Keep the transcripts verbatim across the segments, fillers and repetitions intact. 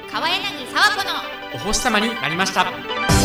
川柳沢子のお星様になりました。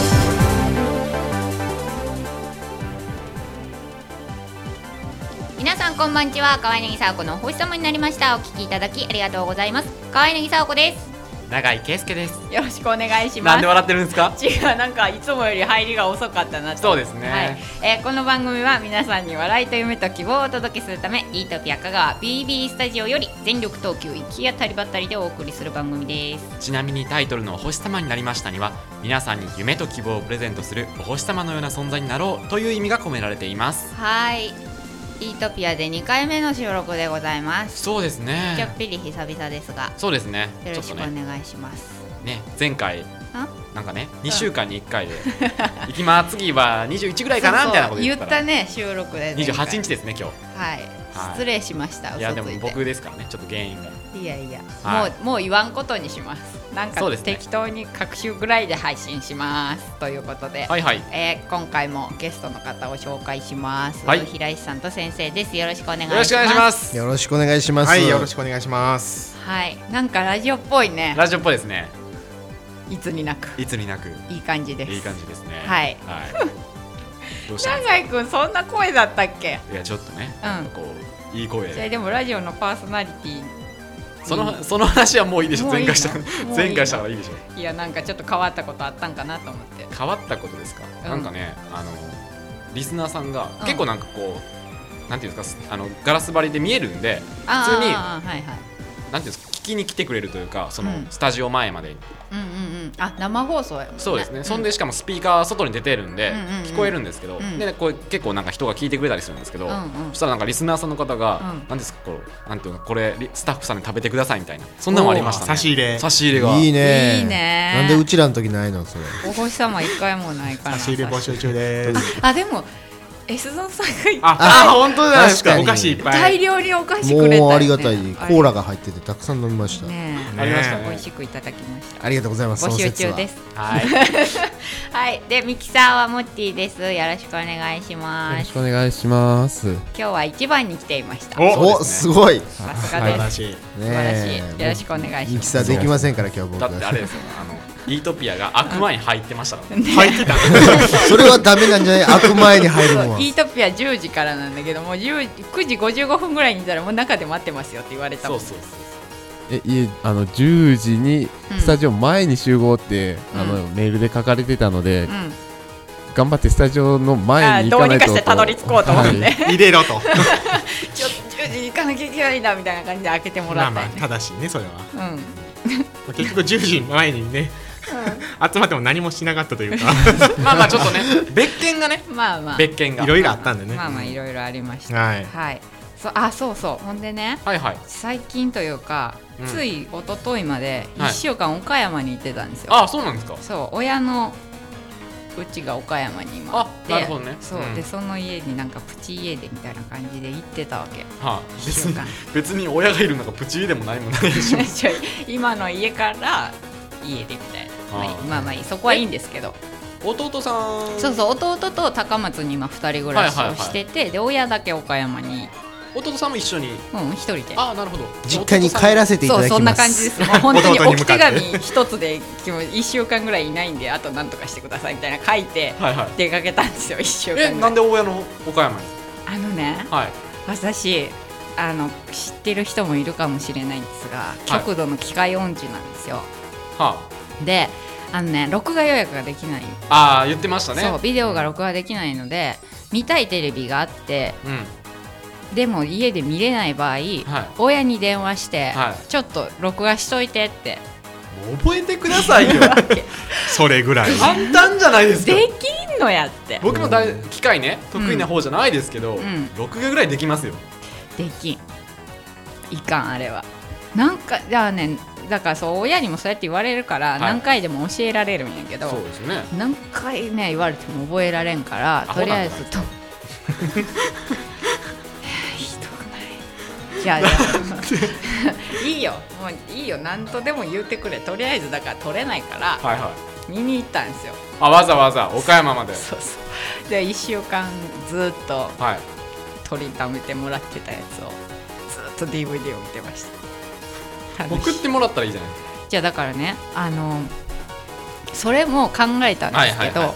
皆さんこんばんちは。川柳沢子のお星様になりました。お聞きいただきありがとうございます。川柳沢子です。 永井圭介です。 よろしくお願いします。 なんで笑ってるんですか？ 違う、なんかいつもより入りが遅かったなと。 そうですね、 はい。えー、この番組は皆さんに笑いと夢と希望をお届けするため、イートピア香川 ビービー スタジオより全力投球行き当たりばったりでお送りする番組です。 ちなみにタイトルのお星様になりましたには、皆さんに夢と希望をプレゼントするお星様のような存在になろうという意味が込められています。 はい、イートピアでにかいめの収録でございます。 そうですね、 ちょっぴり久々ですが、 そうですね、 よろしくお願いします。 ね、前回なんかねにしゅうかんにいっかいで行きま次はにじゅういちぐらいかなみたいなこと言ったら、 言ったね、収録でにじゅうはちにちですね今日。 はい、はい、失礼しました。 いやでも僕ですからね、ちょっと原因が。 いやいや、 はい、 もうもう言わんことにします。なんか適当に各週ぐらいで配信しますということで、 はいはい、 えー、今回もゲストの方を紹介します。はい、平石さんと先生です。よろしくお願いします。 よろしくお願いします。 よろしくお願いします。 はい、よろしくお願いします。 はい、なんかラジオっぽいね。 ラジオっぽいですね。 いつになくいつになくいい感じです。 いい感じですね。 はい、 はい、どうしたんですか？ 永井くんそんな声だったっけ？ いやちょっとね、 うん、 なんかこういい声で。 じゃあでもラジオのパーソナリティ、 そのその話はもういいでしょ。前回した前回したからいいでしょ。 いやなんかちょっと変わったことあったんかなと思って。 変わったことですか？うん、なんかね、あのリスナーさんが結構なんかこう、うん、なんていうんですか、あのガラス張りで見えるんで普通に、はいはい、なんていうんですか、聞きに来てくれるというか、その、うん、スタジオ前までに。 うんうんうん、あ、生放送やもんね。 そうですね、 うん、 そんでしかもスピーカー外に出てるんで、うんうんうん、聞こえるんですけど、 うん、 でこれ結構なんか人が聞いてくれたりするんですけど、うんうん、そしたらなんかリスナーさんの方が、うん、なんですか、こうなんていうの、これスタッフさんに食べてくださいみたいな、そんなのもありましたね。 差し入れ差し入れがいいね。 いいね。 なんでうちらの時ないのそれ。 お星様一回もないから。 差し入れ募集中です。 あ、でもSゾンさんがああ本当だ、確かにお菓子いっぱい大量にお菓子くれた、ね、 もうありがたい。コーラが入っててたくさん飲みました。 ねえ、 ありましたね。 美味しくいただきました。 ありがとうございます。 募集中です。 はい。 はい。でミキサーはモッティです。よろしくお願いします。 よろしくお願いします。 今日は一番に来ていました。 お、おすごい。 さすがです。素晴らしい。よろしくお願いします。 ミキサーできませんから今日は僕だってあれですよ、あのイートピアが開く前に入ってましたから、ね、 入ってた。 それはダメなんじゃない？開く前に入るのは。 イートピアじゅうじからなんだけども、くじごじゅうごふんぐらいにいたらもう中で待ってますよって言われたもん。 そうそうそう。 えいえ、あのじゅうじにスタジオ前に集合って、うん、あのメールで書かれてたので、うん、頑張ってスタジオの前に行かないと。 どうにかしてたどり着こうと思って、はい、 入れろと。 ちょっとじゅうじに行かなきゃいけないなみたいな感じで開けてもらった、ね。 まあまあ正しいねそれは。 うん結局じゅうじまえにね、うん、集まっても何もしなかったというかまあまあちょっとね別件がねまあまあ別件がいろいろあったんでね。 まあまあいろいろありました。 はい、 はい、そあそうそうほんでね、 はいはい、 最近というか、うん、つい一昨日までいっしゅうかん岡山に行ってたんですよ。 ああそうなんですか。 そう親のうちが岡山に今あって、 なるほどね。 そう、うん、でその家になんかプチ家でみたいな感じで行ってたわけ。 はあ、別に別に親がいるのがプチ家でもないもんないでしょ。 今の家から家でみたいな。はあ、まあまあそこはいいんですけど。 弟さん。 そうそう、弟と高松に今ふたり暮らしをしてて、はいはいはい、で親だけ岡山に。 弟さんも一緒に。 うん一人で。 ああなるほど。 実家に帰らせていただきます。 そうそんな感じです。もう本当に置き手紙一つでいっしゅうかんぐらいいないんで、あとなんとかしてくださいみたいな書いて出かけたんですよ、いっしゅうかんぐらい。 えなんで親の岡山に？ あのね、はい、私あの知ってる人もいるかもしれないんですが、はい、極度の機械音痴なんですよ。はあ、であのね録画予約ができない。 ああ言ってましたね。 そうビデオが録画できないので見たいテレビがあって、うんでも家で見れない場合、はい、親に電話して、はい、ちょっと録画しといてってもう覚えてくださいよそれぐらい簡単じゃないですか。 できんのやって。 僕もだ機械ね得意な方じゃないですけど、うん、録画ぐらいできますよ。 できんいかんあれはなんかじゃあね、だからそう親にもそうやって言われるから何回でも教えられるんやけど、はい、 そうですね、 何回ね言われても覚えられんからとりあえずといやいいよもういいよ何とでも言ってくれ。とりあえずだから撮れないから、はいはい、見に行ったんですよ。 あわざわざ岡山まで。 そうそうでいっしゅうかんずっと撮りためてもらってたやつをずっと ディーブイディー を見てました。 送ってもらったらいいじゃない。 じゃあだからねあのそれも考えたんですけど、はいはいはい、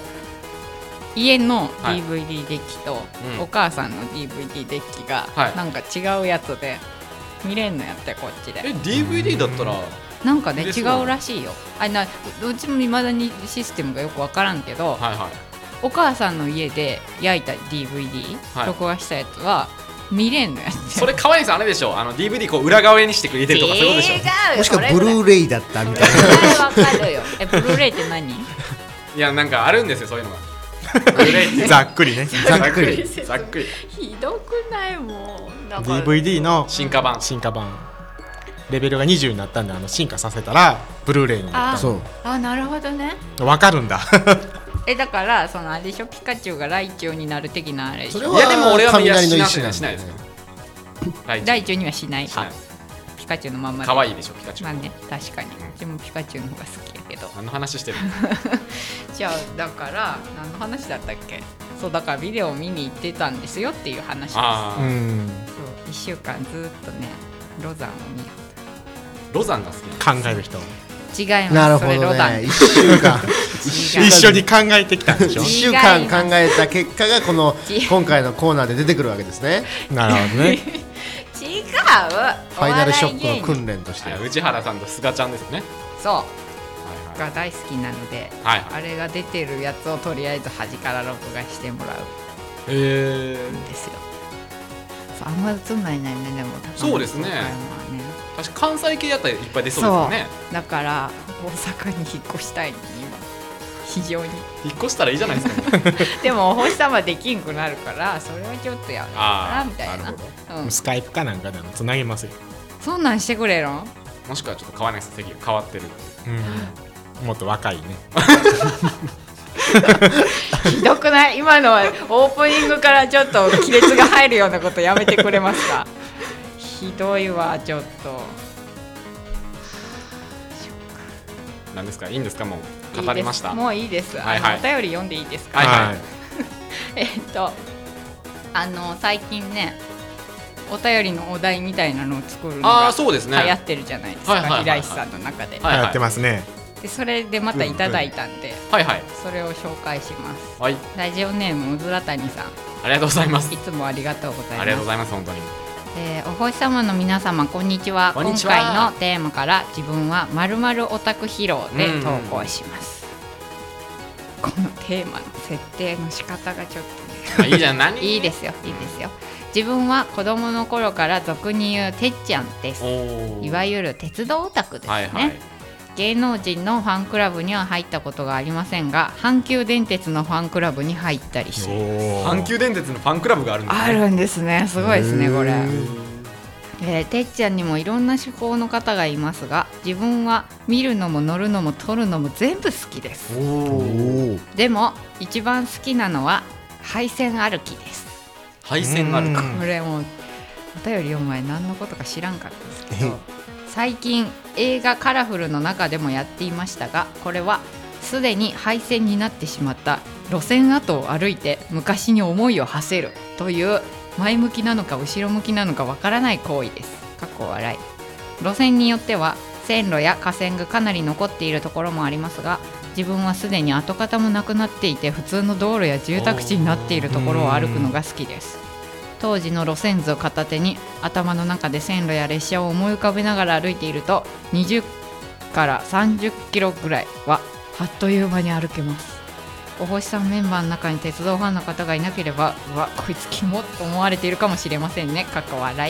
家の ディーブイディー デッキと、はい、お母さんの ディーブイディー デッキがなんか違うやつで見れんのやってこっちで。 え ディーブイディー だったらなんかね違うらしいよ。あなどっちも未だにシステムがよく分からんけど、はいはい、お母さんの家で焼いた ディーブイディー、はい、録画したやつは見れんのやつ。 それ可愛いさんあれでしょ、あの ディーブイディー こう裏側にしてくれてるとかそういうことでしょ。 もしくはブルーレイだったみたいな。わかるよ。えブルーレイって何？ いやなんかあるんですよそういうのが。ブルーレイってざっくりね。 ざっくり。 ざっくり。 ひどくないもん。 ディーブイディー の進化版。 進化版。レベルがにじゅうになったんであの進化させたらブルーレイになった。 そう。 あなるほどね。 わかるんだ。 えだからそのあれでしょピカチュウがライチュウになる的なあれでしょ。 いやでも俺は雷の石しないしないですよ。 ライチュウにはしないか。ピカチュウのまんまで。 可愛いでしょピカチュウ。 まあね確かに。でもピカチュウの方が好きやけど。 何の話してる？ じゃあだから何の話だったっけ？そうだからビデオを見に行ってたんですよっていう話です。あうん。そういっしゅうかんずっとねロザンを見よう。 ロザンが好き考える人違います。 なるほどね。 それロザンいっしゅうかん一緒に考えてきたんでしょ。 いっしゅうかん考えた結果がこの今回のコーナーで出てくるわけですね。 なるほどね。 違うファイナルショックの訓練として、 内原さんとすがちゃんですよね。 そう、はいはい、が大好きなので、はいはい、あれが出てるやつをとりあえず端から録画してもらうへえんですよ。あんま映んないねでもそうですね。確か関西系やったらいっぱい出そうですよね。 だから大阪に引っ越したいの今非常に引っ越したらいいじゃないですか、ね、 でもお星様できんくなるからそれはちょっとやるかなみたいな、 うん、スカイプかなんかでもつなげますよ。 そんなんしてくれるの？ もしくはちょっと変わらないです席が変わってる、 うん、もっと若いね。 ひどくない？今のはオープニングからちょっと亀裂が入るようなことやめてくれますか？ひどいわちょっと。 何ですか？いいんですか？もう語りました。 いいもういいです。 はいはい、 あのお便り読んでいいですか？ はいはい、 えっとあの最近ねお便りのお題みたいなのを作るのが流行ってるじゃないですか。平石さんの中で。 流行ってますね。 でそれでまたいただいたんで、 うんうん、はいはい、 それを紹介します、 はい、 ラジオネームうずらたにさん、 ありがとうございます。 いつもありがとうございます。 ありがとうございます本当に。 えー、お星様の皆様こんにちは。今回のテーマから自分は〇〇オタク披露で投稿します、うん、このテーマの設定の仕方がちょっとねいいじゃん何いいですよいいですよ。自分は子供の頃から俗に言うてっちゃんです。いわゆる鉄道オタクですね、はいはい、芸能人のファンクラブには入ったことがありませんが阪急電鉄のファンクラブに入ったりしています。 阪急電鉄のファンクラブがあるんですね。 あるんですね。すごいですねこれ。えー、てっちゃんにもいろんな趣向の方がいますが自分は見るのも乗るのも撮るのも全部好きです。おでも一番好きなのは配線歩きです。 配線歩き、 これもうお便り読む前何のことか知らんかったですけど最近映画カラフルの中でもやっていましたがこれはすでに廃線になってしまった路線跡を歩いて昔に思いを馳せるという前向きなのか後ろ向きなのかわからない行為です。かっこ笑い。路線によっては線路や架線がかなり残っているところもありますが自分はすでに跡形もなくなっていて普通の道路や住宅地になっているところを歩くのが好きです。当時の路線図を片手に頭の中で線路や列車を思い浮かべながら歩いているとにじゅっからさんじゅっキロぐらいはあっという間に歩けます。お星さんメンバーの中に鉄道ファンの方がいなければうわこいつキモと思われているかもしれませんね。かっこ笑い。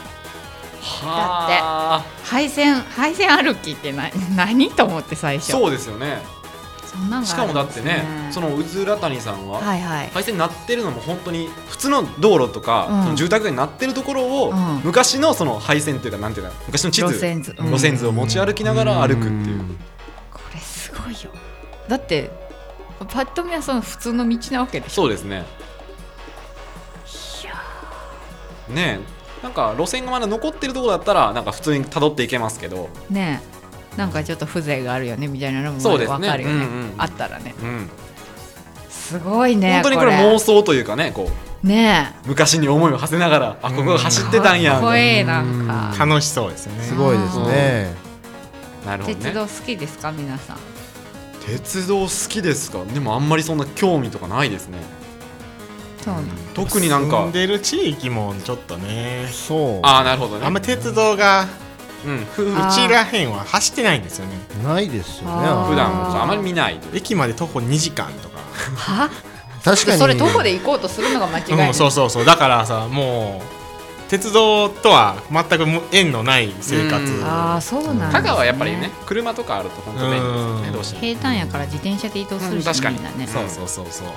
だって配線配線歩きってな何と思って最初。 そうですよね。 そんなんがあるんですね。 しかもだってねそのうずら谷さんは、 はいはい、 配線になってるのも本当に普通の道路とか、うん、その住宅街になってるところを、うん、昔のその配線というかなんていうか昔の地図路線図、うん、 路線図を持ち歩きながら歩くっていう、 これすごいよ。だってパッと見はその普通の道なわけでしょ。 そうですね。いやねえなんか路線がまだ残ってるところだったらなんか普通に辿っていけますけどねえなんかちょっと風情があるよねみたいなのも分かるよね、うんうん、あったらね、うん、すごいね。 本当にこれ妄想というかねこうねえ昔に思いを馳せながらあここが走ってたんや。 かっこいいなんか楽しそうですよね。 すごいですね。 なるほどね。 鉄道好きですか皆さん？ 鉄道好きですか？でもあんまりそんな興味とかないですね。 そうなん、 特になんか住んでる地域もちょっとね、 そうああなるほどね。 あんま鉄道がうんうちらへんは走ってないんですよね。 ないですよね。 あー普段あまり見ないと。 駅まで徒歩にじかんとか。 は確かにそれ徒歩で行こうとするのが間違いない、 うん、そうそうそう。だからさ、もう鉄道とは全く縁のない生活。 うんああそうなんですね。 香川はやっぱりね車とかあると本当便利ですよね。 うんどうしても平坦やから自転車で移動するし、 うん確かにみんなね。 そうそうそうそう。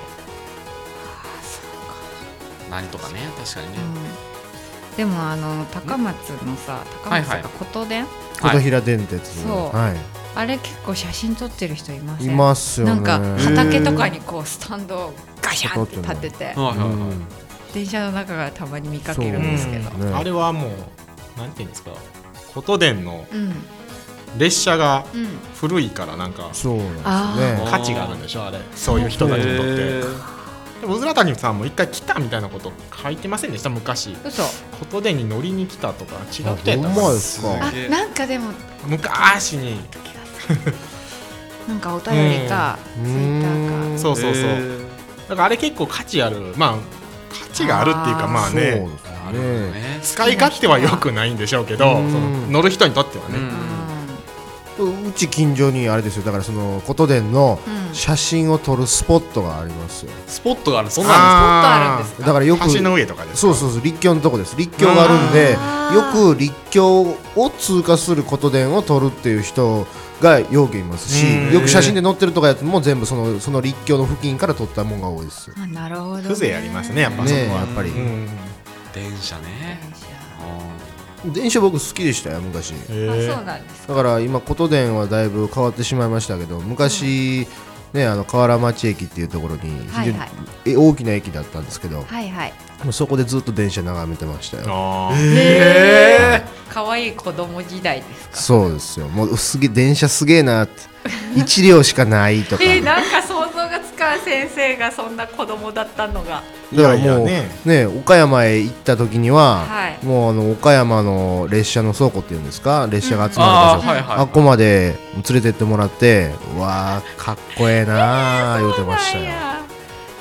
何とかね確かにね。 うん、でもあの高松のさ、高松が琴電、 琴平電鉄の、 そうはい、 あれ結構写真撮ってる人いません？ いますよね。 なんか畑とかにこうスタンドをガシャンって立てて、 はいはいはい。 電車の中がたまに見かけるんですけど、 そうねあれはもうなんていうんですか、琴電のうん列車がうん、 古いからなんかそうなんですあね。 価値があるんでしょあれ。そういう人たちにとって。 へでもうずら谷さんも一回来たみたいなこと書いてませんでした昔。 嘘。 琴電に乗りに来たとか違う人やったほんまですか。 あすげえなんかでも昔に。 なんかお便りかうんツイッターか。 そうそうそう。 ーだからあれ結構価値ある、まあ価値があるっていうかまあそうでね、 すなるほどね。 ね。 使い勝手は良くないんでしょうけど、 うんその乗る人にとってはね。 うんうち近所にあれですよ。だからその琴電のうん写真を撮るスポットがありますよ。 スポットがある。そんなんあるんですか？ だからよく橋の上とかですか。 そうそうそう立教のとこです。立教があるんで、 あーよく立教を通過する琴電を撮るっていう人がよくいますし、 うんよく写真で載ってるとかやつも全部そのその立教の付近から撮ったもんが多いですよ。 あなるほど、ね。 風情ありますねやっぱそこは。 ねえやっぱりうん電車ね。 電車電車僕好きでしたよ昔。 あへそうなんですか。 だから今琴電はだいぶ変わってしまいましたけど、昔、ね、あの河原町駅っていうところに非常に、 はいはいえ大きな駅だったんですけど、 はいはい。 もうそこでずっと電車眺めてましたよ。 あーへえ。可愛い子供時代ですか。 そうですよ。もうすげえ電車すげえなって一両しかないとか。 えー、なんか想像がつかん先生がそんな子供だったのが。 だからもういやいやねね岡山へ行った時には、 はいもうあの岡山の列車の倉庫っていうんですか、列車が集まあーる場所、 はいはいはいあっこまで連れてってもらって、うわーかっこええなー言うてましたよ。 そうなんやあなる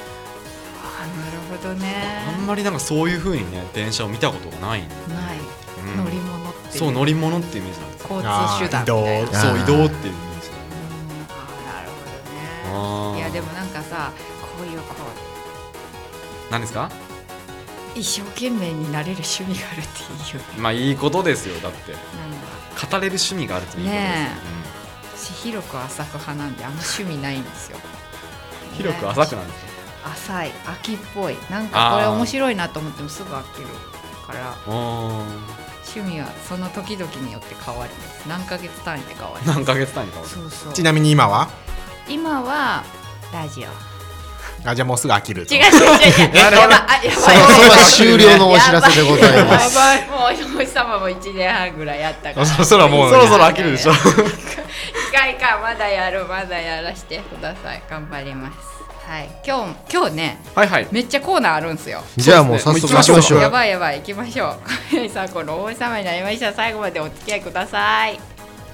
ほどね。 あんまりなんかそういう風にね電車を見たことがないんで。 ない、 うん乗り物っていうそう乗り物っていうイメージなんですよ。 交通手段みたいな。 あー移動そうあー移動っていうイメージ。 うんあーなるあーほどね。いやでもなんかさ、こういうこ何ですか？ う一生懸命になれる趣味があるっていうよね。 まあいいことですよ。だってなんか語れる趣味があるっていいことですよ。 ね私広く浅く派なんであんま趣味ないんですよ。 うん広く浅くなんですよ。 浅い秋っぽいなんかこれ面白いなと思ってもすぐ飽きるからあ趣味はその時々によって変わります。何ヶ月単位で変わりーます。 何ヶ月単位かわる。 そうそう。 ちなみに今は今はラジオ。 あじゃあもうすぐ飽きると。 違う違う違う違う。やばいあやばい。 そろそろ終了のお知らせでございます。 やばい。もうお星様もいちねんはんぐらいやったから。 そろそろもうそろそろ飽きるでしょ。 いかいかまだやるまだやらしてください。頑張ります。はい。今日今日ねはいはい。 めっちゃコーナーあるんすよ。 じゃあもう早速行きましょう。 やばいやばい行きましょう。小宮さんこのお星様になりました。最後までお付き合いください。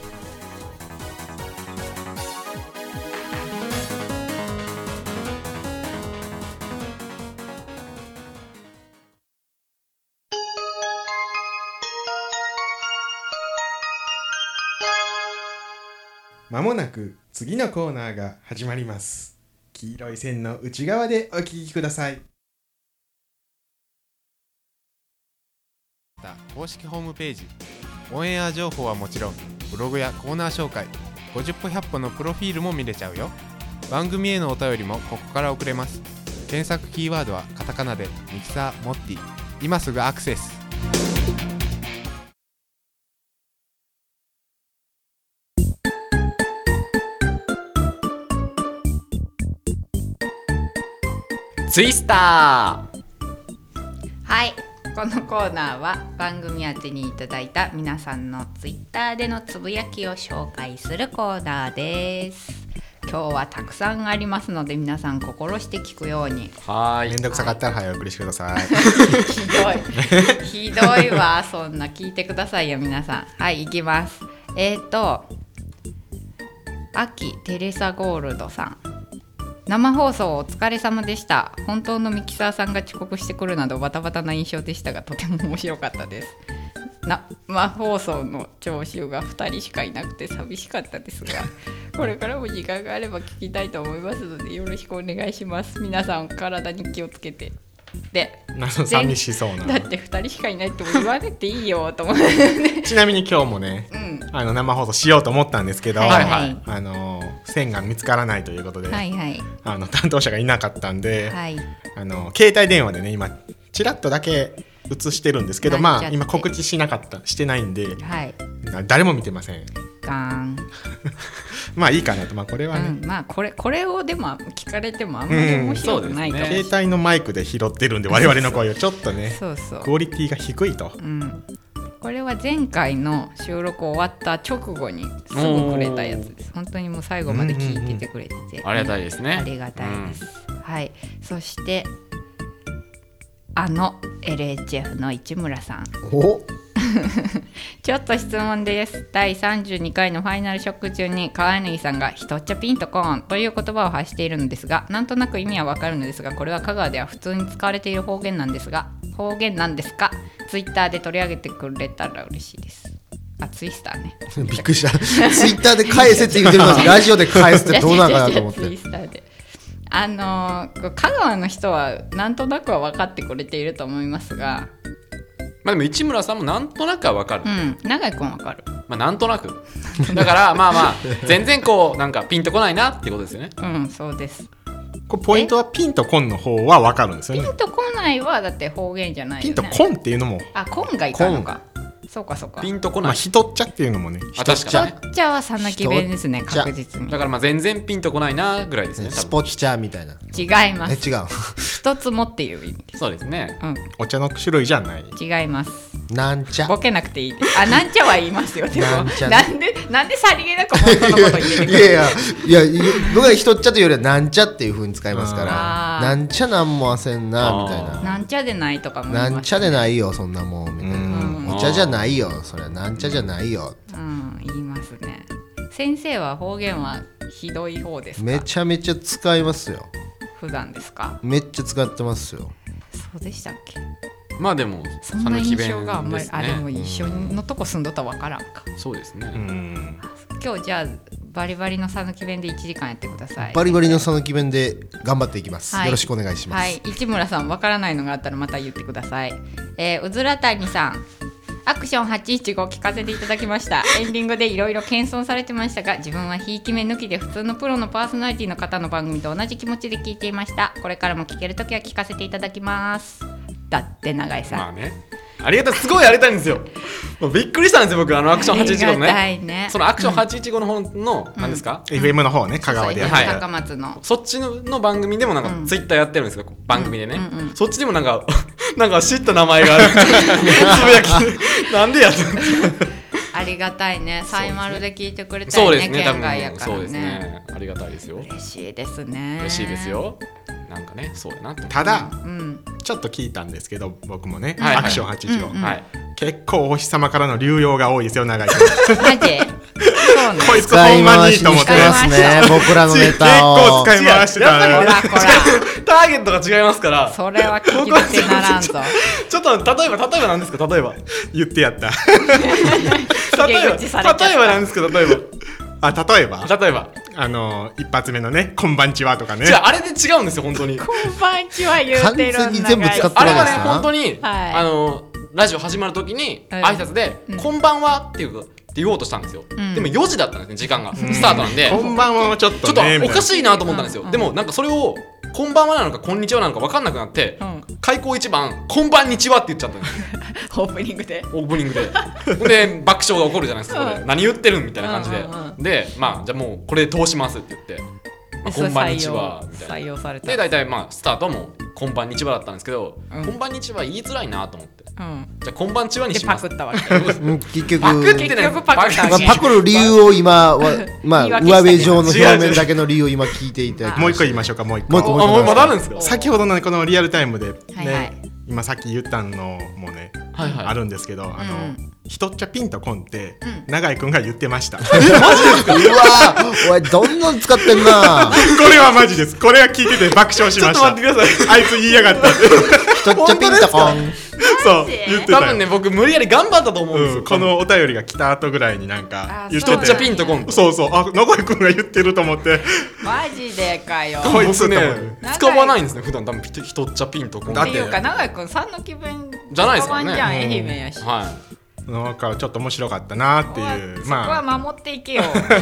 まもなく次のコーナーが始まります。黄色い線の内側でお聞きください。 公式ホームページ、オンエア情報はもちろんブログやコーナー紹介、ごじゅっぽひゃっぽのプロフィールも見れちゃうよ。番組へのお便りもここから送れます。検索キーワードはカタカナでミキサーモッティ。今すぐアクセス。 ツイスター。 はい。このコーナーは番組宛てにいただいた皆さんのツイッターでのつぶやきを紹介するコーナーです。今日はたくさんありますので皆さん心して聞くように。 はーい。 めんどくさかったら早送りしてください。 ひどいひどいわ。そんな聞いてくださいよ皆さん。はい行きます。えっ、ー、と秋テレサゴールドさん、生放送お疲れ様でした。本当のミキサーさんが遅刻してくるなどバタバタな印象でしたが、とても面白かったです。生放送の聴衆がふたりしかいなくて寂しかったですが、これからも時間があれば聞きたいと思いますのでよろしくお願いします。皆さん体に気をつけて。で、 寂しそうな。 だってふたりしかいないっても言わなくていいよと思って、ね、 ちなみに今日もね、うん、あの生放送しようと思ったんですけど、 はいはい、 あの線が見つからないということで、 はいはい、 あの担当者がいなかったんで、 はい、 あの携帯電話でね今ちらっとだけ映してるんですけど、まあ今告知しなかったしてないんで、はい、誰も見てません。 ガーンまあいいかなと、まあこれはね、 うん、まあこれこれをでも聞かれてもあんまり面白くないかもしれない、 うんね、携帯のマイクで拾ってるんで我々の声をちょっとねそうそうクオリティが低いと、 うん、これは前回の収録終わった直後にすぐくれたやつです。本当にもう最後まで聞いててくれてて、うんうんうん、 ありがたいですね。 ありがたいです、うん、はい。そしてあの エルエイチエフ の市村さん、 おちょっと質問です。だいさんじゅうにかいのファイナルショック中に川柳さんがひとっちゃピンとコーンという言葉を発しているのですが、なんとなく意味はわかるのですが、これは香川では普通に使われている方言なんですが、方言なんですか？ツイッターで取り上げてくれたら嬉しいです。あ、ツイスターね。 びっくりした。ツイッターで返せって言ってるのにラジオで返すってどうなんかなと思って。 ツイスターで。あのー、香川の人はなんとなくは分かってくれていると思いますが、 まあ、でも市村さんもなんとなくは分かる、 うん、長井くん分かる、 まあ、なんとなくだからまあまあ全然こうなんかピンとこないなっていうことですよね。 うんそうです。 これポイントはピンとコンの方は分かるんですよね。 ピンとこないはだって方言じゃないよね。 ピンとコンっていうのも、 あ、コンがいたのか。そうかそうか。 ピンとこない、 まあ、ひとっちゃっていうのもね、 あ、確かにね。 ひとっちゃはさぬき弁ですね、確実に。 だからまあ全然ピンとこないなぐらいですね。 スポッチャーみたいな。 違います。 え、違う。 一つもっていう意味です。 そうですね、 うん、 お茶の種類じゃない。 違います。 なんちゃ。 ボケなくていいです。あ、なんちゃは言いますよ。でもなんちゃ、なんでなんでさりげなく本当のこと言えてくる。 いやいやいや、僕はひとっちゃというよりはなんちゃっていう風に使いますから、なんちゃなんもあせんなみたいな。 なんちゃでないとかも言います、ね。 なんちゃでないよそんなもんみたいな。お茶じゃないよそれ、なんちゃじゃないよ。 うん、言いますね。先生は方言はひどい方ですか？ めちゃめちゃ使いますよ。 普段ですか？ めっちゃ使ってますよ。 そうでしたっけ？ まあでもそんな印象があんまり、ね、あでも一緒のとこ住んどったら分からんか。 そうですね。 うん、今日じゃあバリバリのさぬき弁でいちじかんやってください。 バリバリのさぬき弁で頑張っていきます、はい、よろしくお願いします。 はい、市村さん分からないのがあったらまた言ってください。えー、うずらたにさん、アクションはちいちご聞かせていただきました。エンディングでいろいろ謙遜されてましたが、自分はひいき目抜きで普通のプロのパーソナリティの方の番組と同じ気持ちで聞いていました。これからも聞けるときは聞かせていただきます。だって永井さん、 まあね、ありがたい、すごいありがたいんですよ。もうびっくりしたんですよ僕、あのアクションはちいちごの ね, ねそのアクションはちいちごの方の、うん、何ですか、 うん、エフエム の方ね、香川でやってる、 はい、高松のそっち の, の番組でもなんかツイッターやってるんですけど、うん、番組でね、うんうんうん、そっちでもなんかなんか知った名前があるつぶやきなんでやったありがたいね。サイマルで聞いてくれたり ね, ね県外やからね。 そうですね、ありがたいですよ。 嬉しいですね。 嬉しいですよ。なんかね、そうやなって。 ただ、 うん、 ちょっと聞いたんですけど僕もね、 はいはい、 アクションはちいちご、 うんうん、はい、 結構お日様からの流用が多いですよ、長井さん。 マジ？そうね、 こいつほんまにいいと思ってますね。僕らのネタを結構使い回してたね。 ほらほらターゲットが違いますから。 それは聞き出せならんぞ。 ちょっと例えば例えば何ですか、例えば言ってやった例えば例えば何ですか、例えばあ、例えば例えばあの一発目のね、こんばんちはとかね。 じゃああれで違うんですよ本当に。 こんばんちは言うてるんだ。 完全に全部使ってるわけですな。 あれはね本当に、 はい、 あのラジオ始まる時に挨拶で、うん、こんばんはっていうって言おうとしたんですよ、うん、でもよじだったんですね、時間が、うん、スタートなんで、 こんばんはもちょっと、ね、 ちょっとおかしいなと思ったんですよ、うん、でもなんかそれをこんばんはなのかこんにちはなのか分かんなくなって、うん、開口一番こんばんにちはって言っちゃったんですよオープニングでオープニングでで爆笑が起こるじゃないですか、これ、うん、何言ってるんみたいな感じで、うんうんうん、でまあじゃあもうこれで通しますって言って、まあ、こんばんにちはみたいな採用された。 で大体まあスタートはもうこんばんにちはだったんですけど、うん、こんばんにちは言いづらいなと思って、うん、じゃあこんばんちはにします。 でパクったわけ結局パクってね、 パクったわけ、 まあ、パクる理由を今はまあ上辺上の表面だけの理由を今聞いていただき、 もう一個言いましょうか。もう一個もう一個もう一個まだあるんですか。 先ほどの、ね、このリアルタイムで、ね、 はいはい、 今さっき言ったのもね、はいはい、あるんですけど、あの、うん、ひとっちゃピンとコンって、 永井くんが言ってました。 うわー、おいどんどん使ってんな。 これはマジです。これは聞いてて爆笑しました。 ちょっと待ってください。 あいつ言いやがったって。 ちょっちゃピンタコン。 そう言ってたよ。 多分ね僕無理やり頑張ったと思うんですよ、 うん、このお便りが来た後ぐらいになんか言ってて、 ひとっちゃピンとこんと。 そうそう、あ、永井くんが言ってると思ってマジでかよ。 こいつ僕ね長い使わないんですね普段。多分ひとっちゃピンとこんだってっていうか永井くんさんの気分じゃないですからねじゃん、愛媛やし、 はなんかちょっと面白かったなっていう。 そこはまあ守っていけよ。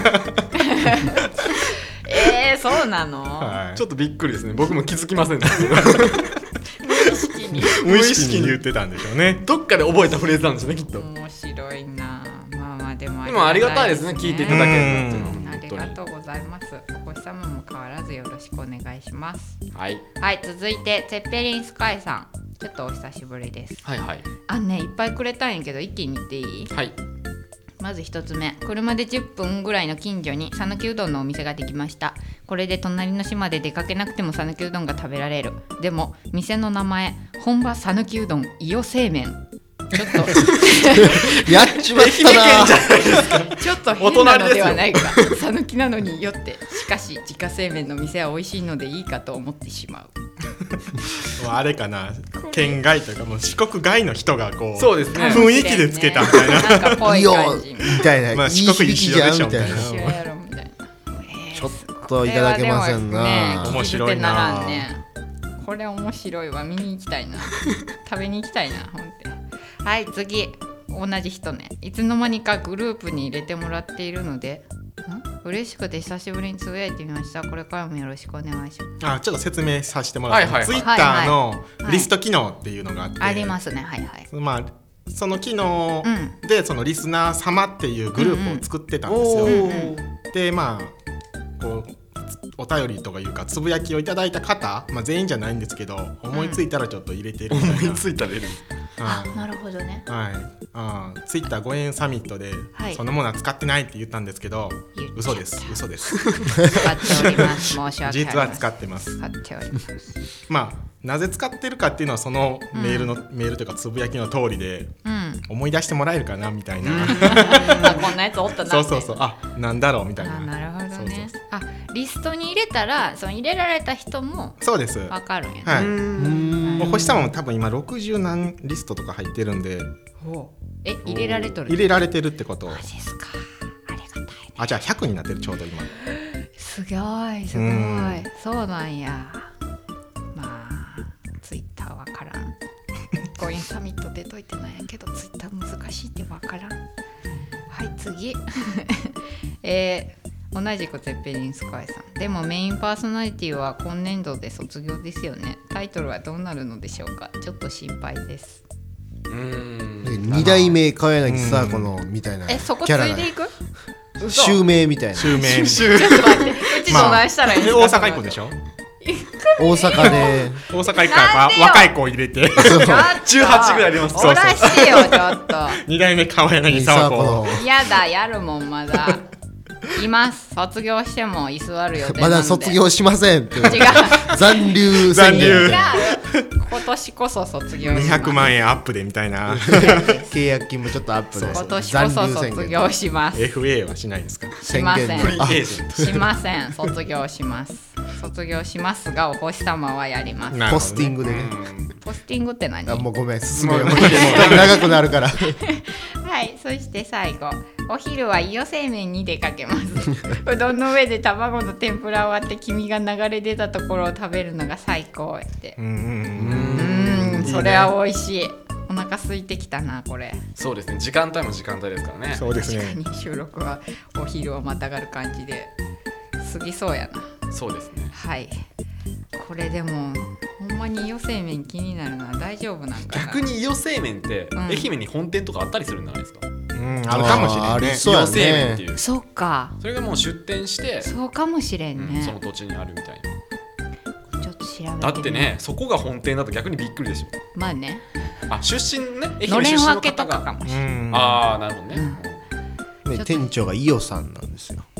えー、そうなの、 はいい、ちょっとびっくりですね。僕も気づきませんでした無意識に無意識に言ってたんでしょうね。 どっかで覚えたフレーズなんですよねきっと。 面白いな。まあまあでもでもありがたいですね聞いていただけるのっていうのはあ本当に。 りがとうございます。お星様も変わらずよろしくお願いします。 はいはい、続いてツェッペリンスカイさん、ちょっとお久しぶりです。 はいはいあんね、いっぱいくれたんやけど一気に言っていい？ はい。 まず一つ目、車でじゅっぷんぐらいの近所に讃岐うどんのお店ができました。これで隣の島で出かけなくても讃岐うどんが食べられる。でも店の名前、本場讃岐うどん伊予製麺、ちょっとやっちまったな。 ちょっと変なのではないか。讃岐なのによって、しかし自家製麺の店は美味しいのでいいかと思ってしまう。 もうあれかな、県外というかもう四国外の人がこうそうですね雰囲気でつけたみたいな。 なんかぽいよ感じ。 みたいな。 まあ四国一緒でしょみたいな。 一緒やろみたいな。 ちょっといただけませんな。 ね、 面白いな。 ならんね。これ面白いわ、見に行きたいな。食べに行きたいな、ほんと。はい、次、同じ人ね。いつの間にかグループに入れてもらっているので、ん嬉しくて久しぶりにつぶやいてみました。これからもよろしくお願いします。 あ、ちょっと説明させてもらって、 はいはいはいツイッターのリスト機能っていうのがあって、 ありますね、はいはい。 まあその機能うでそのリスナー様っていうグループを作ってたんですよ。 おうんーでまあこうお便りとかいうかつぶやきをいただいた方、まあ、全員じゃないんですけど思いついたらちょっと入れてるみたいな、 思いついたら出る。 あ、 はいなるほどね。 はい、あツイッターごえんサミットで、 はいそんなものは使ってないって言ったんですけど言っちゃった嘘です嘘です使っております。申し訳ありません。 実は使ってます。 使っております。 まあなぜ使ってるかっていうのはそのメールの、メールというかつぶやきの通りでうん。 思い出してもらえるかなみたいな、 あ、こんなやつおったなって。 そうそうそう、あ、なんだろうみたいな。 あ、なるほどね。 そうそうそうあ、リストに入れたら、その入れられた人もそうです。 わかるんやね。 はい。 うーんもう星様も多分今ろくじゅう何リストとか入ってるんでほう。え、入れられとる。 入れられてるってこと。 マジっすか。ありがたいね。 あ、じゃあひゃくになってるちょうど今。 すごいすごいうん。 そうなんや。まあツイッターわからん。コインサミット出といてないやけどツイッター難しいってわからん。はい次。えー同じくゼッペリンスカイさん。でもメインパーソナリティは今年度で卒業ですよね。タイトルはどうなるのでしょうか。ちょっと心配です。 うーん。 二代目川柳さうんこのみたいなキえ、そこつャラがいていく？嘘襲名みたいな襲名。 ちょっと待って。うちどないしたらいいんですか。 で大阪行くんでしょ。 大阪で大阪行くかなんでよら若い子を入れてじゅうはちぐらいあります。 おらしてよちょっと。 に代目川柳さ沢子このやだ、やるもんまだいます。卒業しても居座る予定なんで。 まだ卒業しませんって違う残留宣残留違う言今年こそ卒業します。 にひゃくまん円アップでみたいな契約金もちょっとアップで今年こそ卒業しますエフエー はしないですか。 しませんフリーエージェント。 しません。卒業します卒業しますが、お星様はやります。 ポスティングでねポスティングって何？ あもうごめん進めようもうもう長くなるからはい、そして最後、お昼は伊予製麺に出かけますうどんの上で卵の天ぷらを割って黄身が流れ出たところを食べるのが最高ってうんうんうんうーん、それは美味しい。お腹空いてきたなこれ。 そうですね。時間帯も時間帯ですからね。 そうですね。 収録はお昼をまたがる感じで過ぎそうやな。 そうですね。 はい、これでもほんまに伊予製麺気になるのは大丈夫なんかな。 逆に伊予製麺ってうん愛媛に本店とかあったりするんじゃないですか。 うんあるかもしれあーありないね。 そうやね伊予製麺っていう。 そっか、 それがもう出店して、 そうかもしれんね、 うんその土地にあるみたいちょっと調べてみな。だってね、そこが本店だと逆にびっくりでしょ。 まあね、 あ、出身ね、愛のれん媛出身の分けと方が。 かかもしれん。 うんああ、なるほどね。 ね店長が伊予さんなんですよ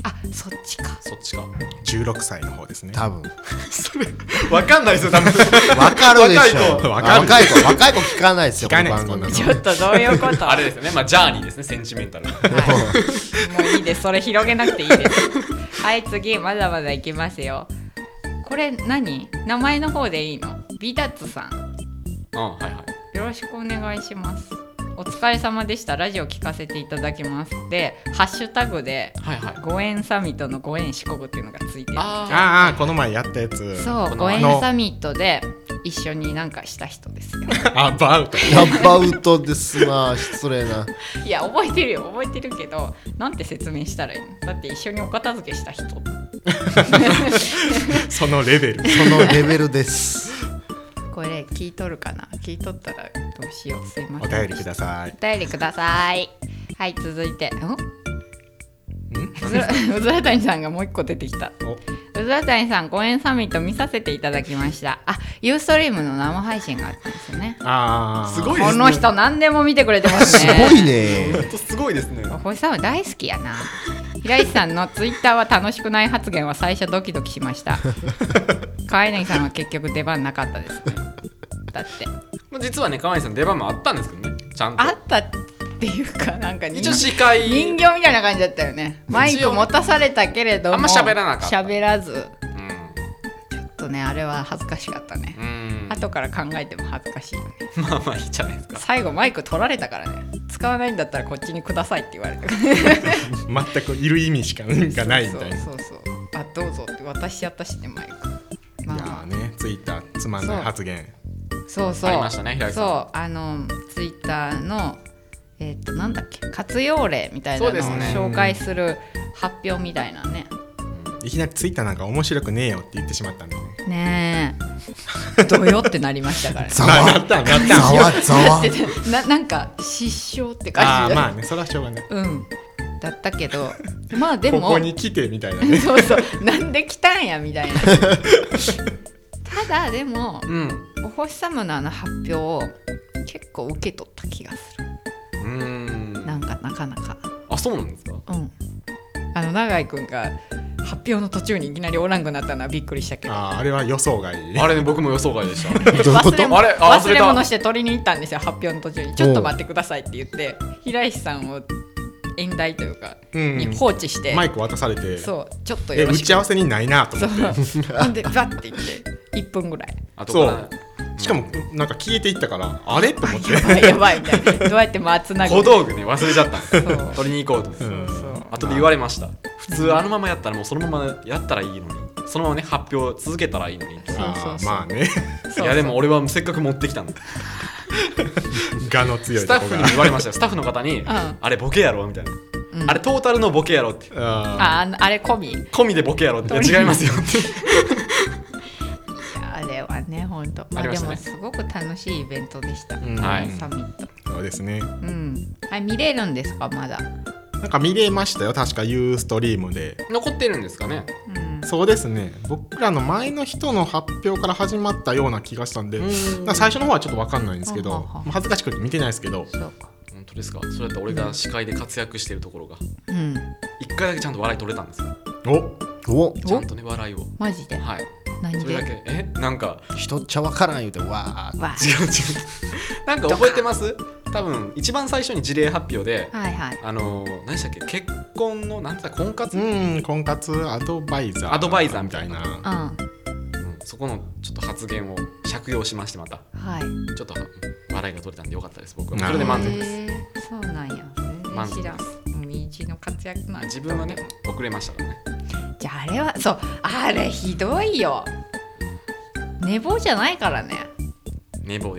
あ、そっちか。 そっちか。 じゅうろくさいの方ですね。 多分それわかんないですよ多分。 わかるでしょ。 わかる若い子若い子聞かないですよ。 聞かないですこの番組ちょっとどういうことあれですよね。まあジャーニーですね。センチメンタル。 はい、もういいです。それ広げなくていいです。はい、次まだまだいきますよ。これ何？名前の方でいいの？ビダッツさん。 あ、はいはい。 よろしくお願いします。お疲れ様でした。ラジオ聞かせていただきます。で、ハッシュタグで、 はいはい、 ご縁サミットのご縁四国っていうのがついてる。 ああ、この前やったやつ。 そう、ご縁サミットで一緒になんかした人ですよ。 アバウト。 アバウトですな、失礼な。 いや、覚えてるよ、覚えてるけど、なんて説明したらいいの？だって一緒にお片付けした人。 そのレベル。 そのレベルです。 これ聞いとるかな？聞いとったらどうしよう。すいません。 お便りください。 お便りください。はい、続いて。ん？ ん？ うずら谷さんがもう一個出てきた。うずら谷さん、ご縁サミット見させていただきました。あ、ユーストリームの生配信があったんですよね。 ああ、すごいですね。 この人何でも見てくれてますね。 すごいね。 本当すごいですね。 星さんは大好きやな。平石さんのツイッターは楽しくない発言は最初ドキドキしました。川柳さんは結局出番なかったですね。だって実はね、川柳さん出番もあったんですけどね、ちゃんとあったっていうか、なんか一応司会人形みたいな感じだったよね。マイク持たされたけれどもあんま喋らなかった喋らず、うん、 ちょっとね、あれは恥ずかしかったね。うん後から考えても恥ずかしいよね。 まあまあいいじゃないですか。 最後マイク取られたからね。使わないんだったらこっちにくださいって言われて全くいる意味しかがないみたいな。 そうそうそうそう、あ、どうぞって渡しちゃったしね、マイク。 まあ、いやーね、ツイッターつまんない発言。 そうそう、 ありましたね、平井さん。 そう、あのツイッターのえっとなんだっけ、活用例みたいなのを紹介する発表みたいなね。 いきなりツイッターなんか面白くねえよって言ってしまったんでね。 ねえ、どよってなりましたからね。 ざわなったなったざわざわななんか失笑って感じで。 ああ、まあね、それはしょうがない。 うんだったけど、まあでもここに来てみたいなね。 そうそう、なんで来たんやみたいな。ただでも、うん、お星サムナーの発表を結構受け取った気がする。うーん、なんかなかなか。 あ、そうなんですか。 うん。あの永井くんが発表の途中にいきなりおらんくなったのはびっくりしたけど。 ああ、あれは予想外。 あれね、僕も予想外でした。 忘れあれあ忘れ物して取りに行ったんですよ、発表の途中に。ちょっと待ってくださいって言って、平石さんを演題というか、うん、に放置してマイク渡されて、 そうちょっとよろしく、 打ち合わせにないなと思って、 ほんでバッて言っていっぷんぐらい。 あとそうしかもなんか消えていったから、あれと思って、 やばいやばいみたいな、どうやってまあつなぐ小道具ね忘れちゃったんですよ。取りに行こうと思って、うん、そうそう後で言われました。普通あのままやったらもうそのままやったらいいのに、そのままね発表続けたらいいのに。 そうそうそう、 まあね。 いやでも俺はせっかく持ってきたんだ。 我の強いスタッフに言われましたよ。スタッフの方に、うん、あれボケやろみたいな、うん、あれトータルのボケやろって、 あああれ込み込みでボケやろって違いますよっていやあれはね本当、まあ、でもすごく楽しいイベントでした、うん、 はい、 サミット。 そうですね、 うん、はい、見れるんですかまだ。 なんか見れましたよ、確かユーストリームで残ってるんですかね、 うん、そうですね、僕らの前の人の発表から始まったような気がしたんで、ん最初の方はちょっと分かんないんですけど、ははは恥ずかしくて見てないですけど。 そうか、 本当ですか。それだって俺が司会で活躍してるところがうん、 一回だけちゃんと笑い取れたんですよ。 おおちゃんとね笑いを。 マジで。 はい。 何でそれだけえなんか人っちゃわからん言うてわーわ違う違うなんか覚えてます？多分一番最初に事例発表で、 はいはい、 あのー、何でしたっけ、結婚のなんて婚活、 うん婚活アドバイザーアドバイザーみたいな、 うんうん、そこのちょっと発言を借用しましてまた、 はい、 ちょっと笑いが取れたんでよかったです。僕はそれで満足です。 そうなんや、 満足です。 身内の活躍なん自分はね遅れましたからね。 じゃああれはそうあれひどいよ、寝坊じゃないからね。 寝坊です。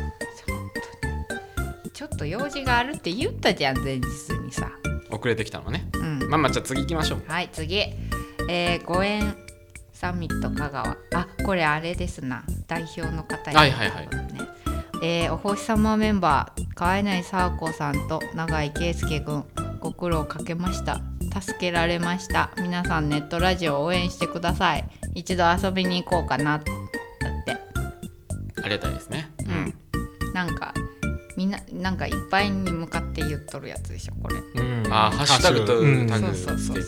ちょっと用事があるって言ったじゃん前日にさ。 遅れてきたのね、うん、まあまあじゃあ次行きましょう。 はい次、えー、ご縁サミット香川、あこれあれですな、代表の方や、 はいはいはい、 えー、お星様メンバー川内佐和子さんと永井圭介君ご苦労かけました。助けられました。皆さんネットラジオを応援してください。一度遊びに行こうかなだって。 ありがたいですね。 うん、なんかみんななんかいっぱいに向かって言っとるやつでしょこれ、 うん、あハッシュタグとタグつけて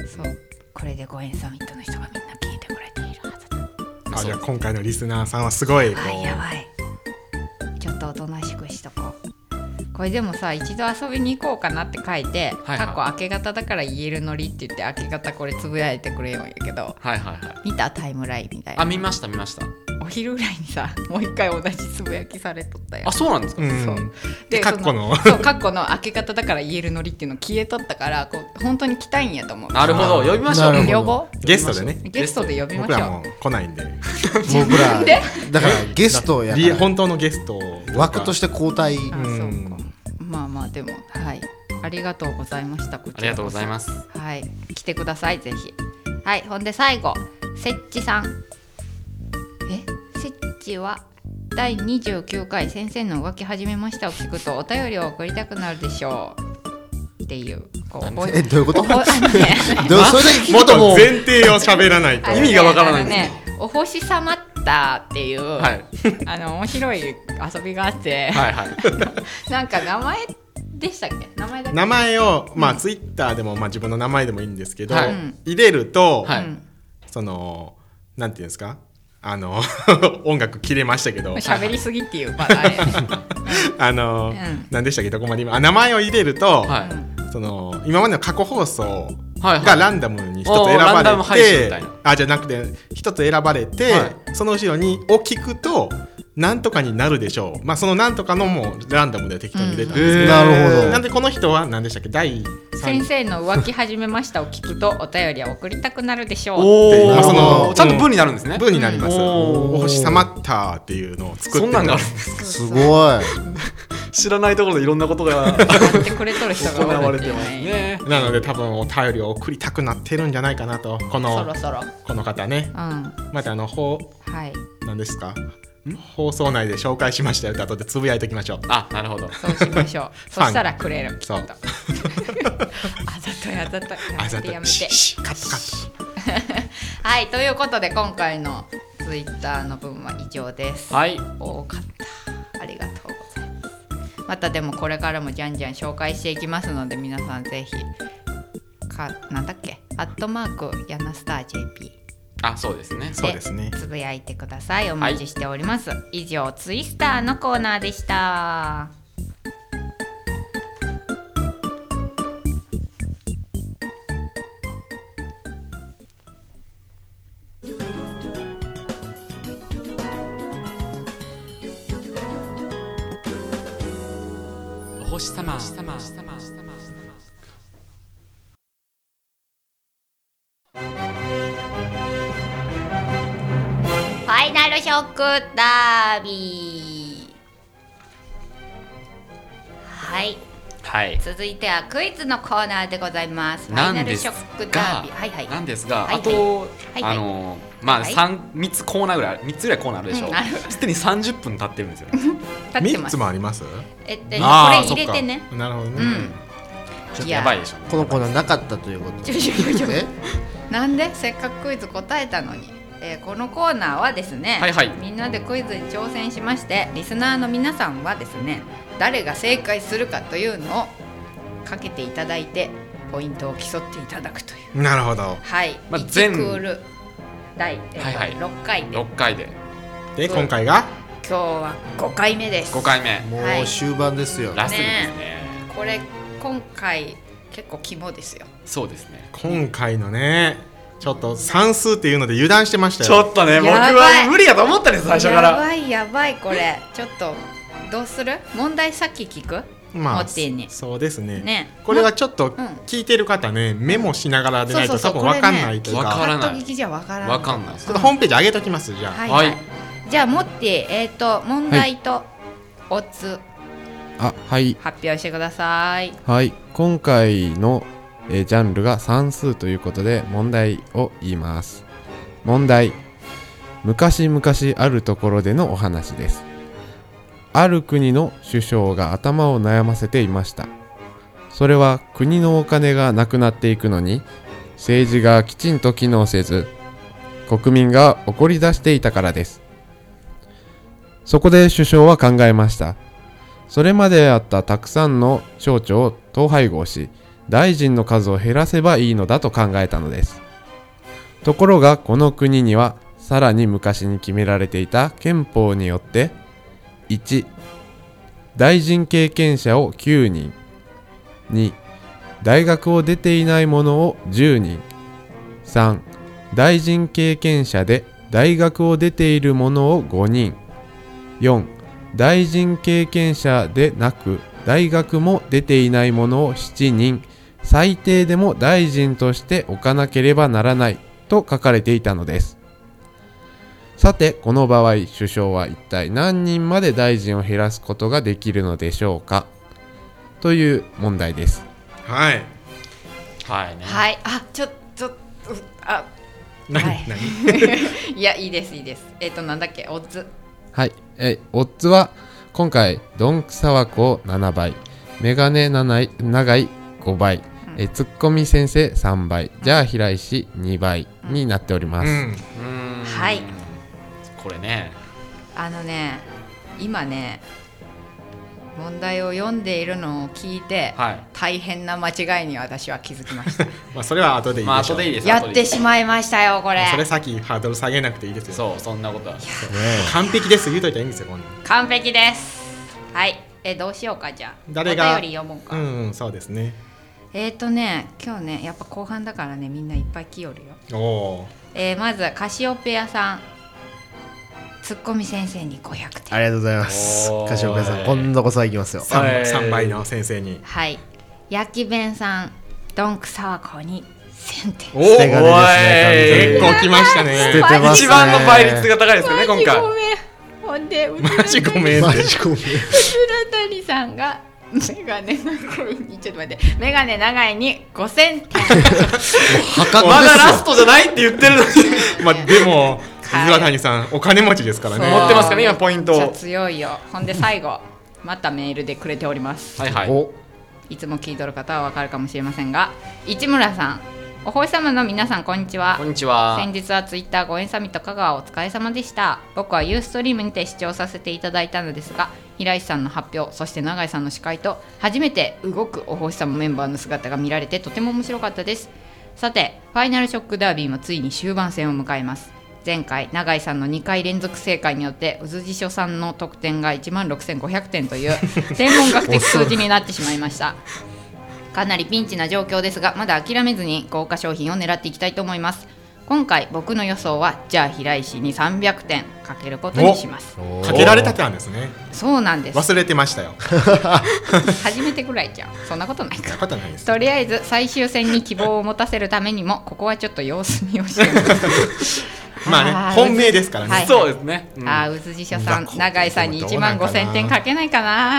そうこれでごえんサミットの人がみんな聞いてくれているはずだ。 あ、じゃあ今回のリスナーさんはすごいこう、 はい、やばい。ちょっとおとなしくしとこう。これでもさ、一度遊びに行こうかなって書いて、 はいはい、 過去明け方だから言えるのりって言って明け方これつぶやいてくれよんやけど、 はいはいはい、 見たタイムラインみたいな。 あ、見ました見ました。 お昼ぐらいにさ、もう一回同じつぶやきされとったよ。 あ、そうなんですか。 うん、 そうで、 カッコのそうカッコの明け方だから言えるのりっていうの消えとったから、こう本当に来たいんやと思う。 なるほど、呼びましょう。 両方ゲストでね。 ゲストで呼びましょう。 僕らも来ないんで。 僕らだからゲストやから本当のゲスト枠として交代。 あ、そうか。まあまあでも、はい、ありがとうございました。こちらこそありがとうございます。 はい、来てくださいぜひ。はい、ほんで最後、せっちさん。え、せっちはだいにじゅうきゅうかい先生の動き始めましたを聞くとお便りを送りたくなるでしょうっていう。こうえ、どういうこと？ おほあのねどうそれだけ聞もっとくともう前提を喋らないと意味がわからないんですね。お星様ったっていう、 はい、 あの面白い遊びがあってはいはい、 なんか名前でしたっけ？名前だっけ？ 名前を、まあ、ツイッターでも、まあ、自分の名前でもいいんですけど、 はい、 入れると、 はい、 そのなんていうんですか、あの音楽切れましたけど喋りすぎっていうパターンやねあの、 うん、 何でしたっけ、どこまで今あ名前を入れると、 はい、 その今までの過去放送はいはい、 がランダムに一つ選ばれて、 あ、 じゃなくて一つ選ばれて、はい、その後ろにを聞くとなんとかになるでしょう。まあそのなんとかのもランダムで適当に入れたんですけど、 なるほど。 なんでこの人は何でしたっけ、第先生の浮気始めましたを聞くとお便りを送りたくなるでしょうっていう、 まあ、そのちゃんと文になるんですね。 文になります。お星様ったっていうのを作って、 そんなんがあるんですか。 すごい。 知らないところでいろんなことがやってくれとる人が行われてますね。 なので多分お便りを送りたくなってるんじゃないかなと、このそろそろこの方ね、うん、またあのほう、はい、何ですか、放送内で紹介しましたよって後でつぶやいておきましょう。 あ、なるほど、 そうしましょうそしたらくれる。 そうあざといあざといあざとい、 やめてシッシッカットカットはい、ということで今回のツイッターの分は以上です。 はい、 多かった。ありがとうございます。またでもこれからもじゃんじゃん紹介していきますので、皆さんぜひか、なんだっけ、アットマークヤナスター ジェーピー、 あ、そうですね、 そうですね、 つぶやいてください。お待ちしております、はい、以上ツイスターのコーナーでした。 お星様、ファイナルショックダービー。はい、はい、続いてはクイズのコーナーでございます。ファイナルショックダービー、はいはい、 なんですが、 はいはい、 あと、 はいはい、 あのまあ、はい、3, 3つコーナーぐらい、みっつぐらいコーナーあるでしょ、うん、すでにさんじゅっぷん経ってるんですよみっつもあります。 えっと、これ入れてね。 なるほどね、 うん、 ちょっとやばいでしょ、ね、 このコーナーなかったということでなんでせっかくクイズ答えたのに、えー、このコーナーはですね、 はいはい、 みんなでクイズに挑戦しまして、リスナーの皆さんはですね、誰が正解するかというのをかけていただいてポイントを競っていただくという。 なるほど、 はい、 まあ、 いちクール第、えーはいはい、 ろっかいでろっかいでで、今回が今日はごかいめです。 ごかいめ、 もう終盤ですよ、 ラストですね。 これ今回結構肝ですよ。 そうですね、 今回のね、ちょっと算数っていうので油断してましたよ。 ちょっとね、僕は無理やと思ったんです、最初から。 やばいやばい、これちょっとどうする？問題さっき聞く？ まあ、そうですね。ね、これはちょっと聞いてる方ね、うん、メモしながらでないと多分分かんないというか、 分からない。 聞きじゃ分からない。 分かんない。 ちょっとホームページ上げときます、じゃあ。 はいはい。じゃあモッティ、えっと問題とオツ、 あ、はい、 発表してください。 はい、今回の、えー、ジャンルが算数ということで問題を言います。問題。昔々あるところでのお話です。ある国の首相が頭を悩ませていました。それは国のお金がなくなっていくのに政治がきちんと機能せず、国民が怒り出していたからです。そこで首相は考えました。それまであったたくさんの省庁を統廃合し、 大臣の数を減らせばいいのだと考えたのです。ところがこの国にはさらに昔に決められていた憲法によって、いち大臣経験者をきゅうにん、に大学を出ていない者をじゅうにん、さん大臣経験者で大学を出ている者をごにん、よん大臣経験者でなく大学も出ていない者をしちにん、最低でも大臣として置かなければならないと書かれていたのです。さてこの場合、首相は一体何人まで大臣を減らすことができるのでしょうか、という問題です。 はいはいね。 はい、あ、ちょっとあ、 何、 はい、 何いや、いいですいいです。えっ、ー、となんだっけ、オッズ。 はい、えオッズは今回どんくさわこななばい、メガネ長いごばい、うん、えツッコミ先生さんばい、じゃあ平石にばいになっております。うん、うん、はい。 これね、 あのね、今ね問題を読んでいるのを聞いて、はい、大変な間違いに私は気づきました。 まあそれは後でいいでしょう。まあ後でいいです。 やってしまいましたよこれ。 それ先ハードル下げなくていいですよ。 そう、そんなことは。 完璧です言うといたらいいんですよ。こん完璧です。はい。えどうしようか、じゃあ。 誰がお便り読もうか。 うん、うん、そうですね。 えっ、ー、とね、今日ねやっぱ後半だからね、みんないっぱい来よるよ。 おえー、まずカシオペアさん。ツッコミ先生にごひゃくてん。 ありがとうございます。カシオペアさん、今度こそ行きますよ。 3, さんばいの先生に。 はい。焼き弁さん、どんくさわこにせんてん。 お捨て金ですね。 結構来ましたね。 捨ててますね。 一番の倍率が高いですよね今回。 ごめん。ほんでマジごめん。マジごめん。 うつら谷さんがメガネ長いにちょっと待ってメガネ長いにごせんてん。 まだラストじゃないって言ってるのに。 まあでもうずら谷さんお金持ちですからね。 持ってますかね今ポイントを。 強いよ。ほんで最後またメールでくれております。 はいはい。 いつも聞いとる方はわかるかもしれませんが、市村さん、お星様の皆さんこんにちは。 こんにちは。 先日はツイッターご縁サミット香川お疲れ様でした。僕はユーストリームにて視聴させていただいたのですが、平石さんの発表、そして永井さんの司会と初めて動くお星様メンバーの姿が見られてとても面白かったです。さてファイナルショックダービーもついに終盤戦を迎えます。前回永井さんのにかい連続正解によってうずじ書さんの得点がいちまんろくせんごひゃくてんという天文学的数字になってしまいました。かなりピンチな状況ですが、まだ諦めずに豪華商品を狙っていきたいと思います。今回僕の予想はじゃあ平石にさんびゃくてんかけることにします。 かけられたてなんですね。 そうなんです。 忘れてましたよ。 初めてぐらいじゃん。そんなことないか。 ことないです。 とりあえず最終戦に希望を持たせるためにもここはちょっと様子見をしてみます。 まあね、本命ですからね。 はいはい、 そうですね。 うん、ああ、うずじ書さん、永井さんにいちまんごせんてんかけないかな。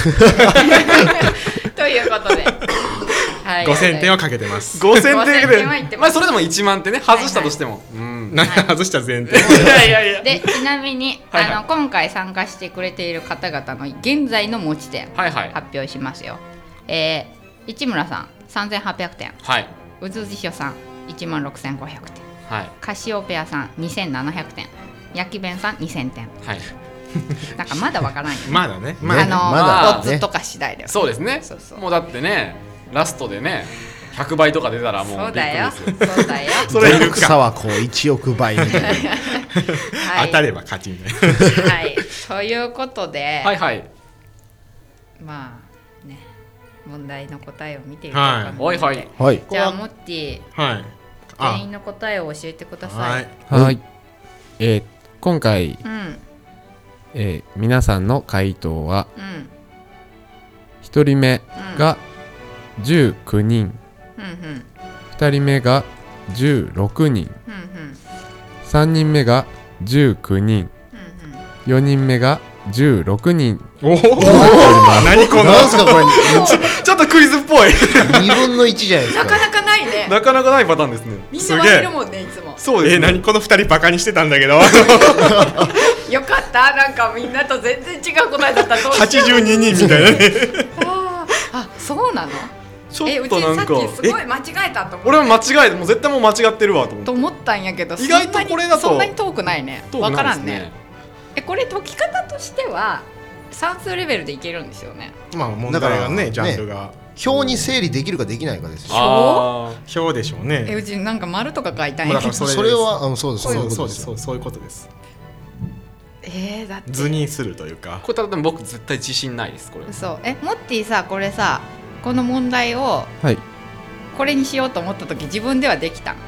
ということで、 はい、ごせんてんはかけてます。 ごせんてんで、まあそれでもいちまんってね、外したとしても、 はいはい、うん、なんか外した前提。 いやいやいや。 で、ちなみにあの、はいはい、今回参加してくれている方々の現在の持ち点、はいはい、発表しますよ。えー、市村さんさんぜんはっぴゃくてん、はい、うずじ書さんいちまんろくせんごひゃくてん。はい、カシオペアさんにせんななひゃくてん、焼き弁さんにせんてん、はい、なんかまだわからんよね。 まだね、 まあ、あのまだオッズとか次第だよね。 そうですね。そうそう、もうだってね、ラストでねひゃくばいとか出たらもうそうだよ。そうだよ。 それいくさはこういちおくばいみたいな。はい、 当たれば勝ちみたいな。はい。ということで、はいはい。まあね、問題の答えを見ていこうかなと思って。はいはい。じゃあモッティ。はい。全員の答えを教えてください。 はい、はい、えー、今回、うん、えー、皆さんの回答は、うん、ひとりめがじゅうきゅうにん、うんうん、ふたりめがじゅうろくにん、うんうん、さんにんめがじゅうきゅうにん、うんうん、よにんめがじゅうろくにん。おお、 何このなんすかこれ。 ちょっとクイズっぽい。 にぶんのいちじゃないですか。 なかなかないね。 なかなかないパターンですね。 みんな忘れるもんね、いつも。 そうです、 ね。えー、何このふたりバカにしてたんだけど。 よかった、なんかみんなと全然違う答えだった。 はちじゅうににんみたいなね。 ああ、そうなの。 ちょっとなんか、 え、うちさっきすごい間違えたと思って。 俺も間違えて、もう絶対もう間違ってるわと思って。 と思ったんやけど、 意外とこれだとそんなに遠くないね。わからんね。え、これ解き方としては算数レベルでいけるんですよね。 まあ問題がね、ジャンルが表に整理できるかできないかです。 表表でしょうね。 えうちなんか丸とか書いたんやけど、 それはあのそうですそういうことです。そうそういうことです。 えー、だって図にするというか。 これ多分僕絶対自信ないです。これ。 そうえモッティさこれさこの問題をはいこれにしようと思った時自分ではできたん？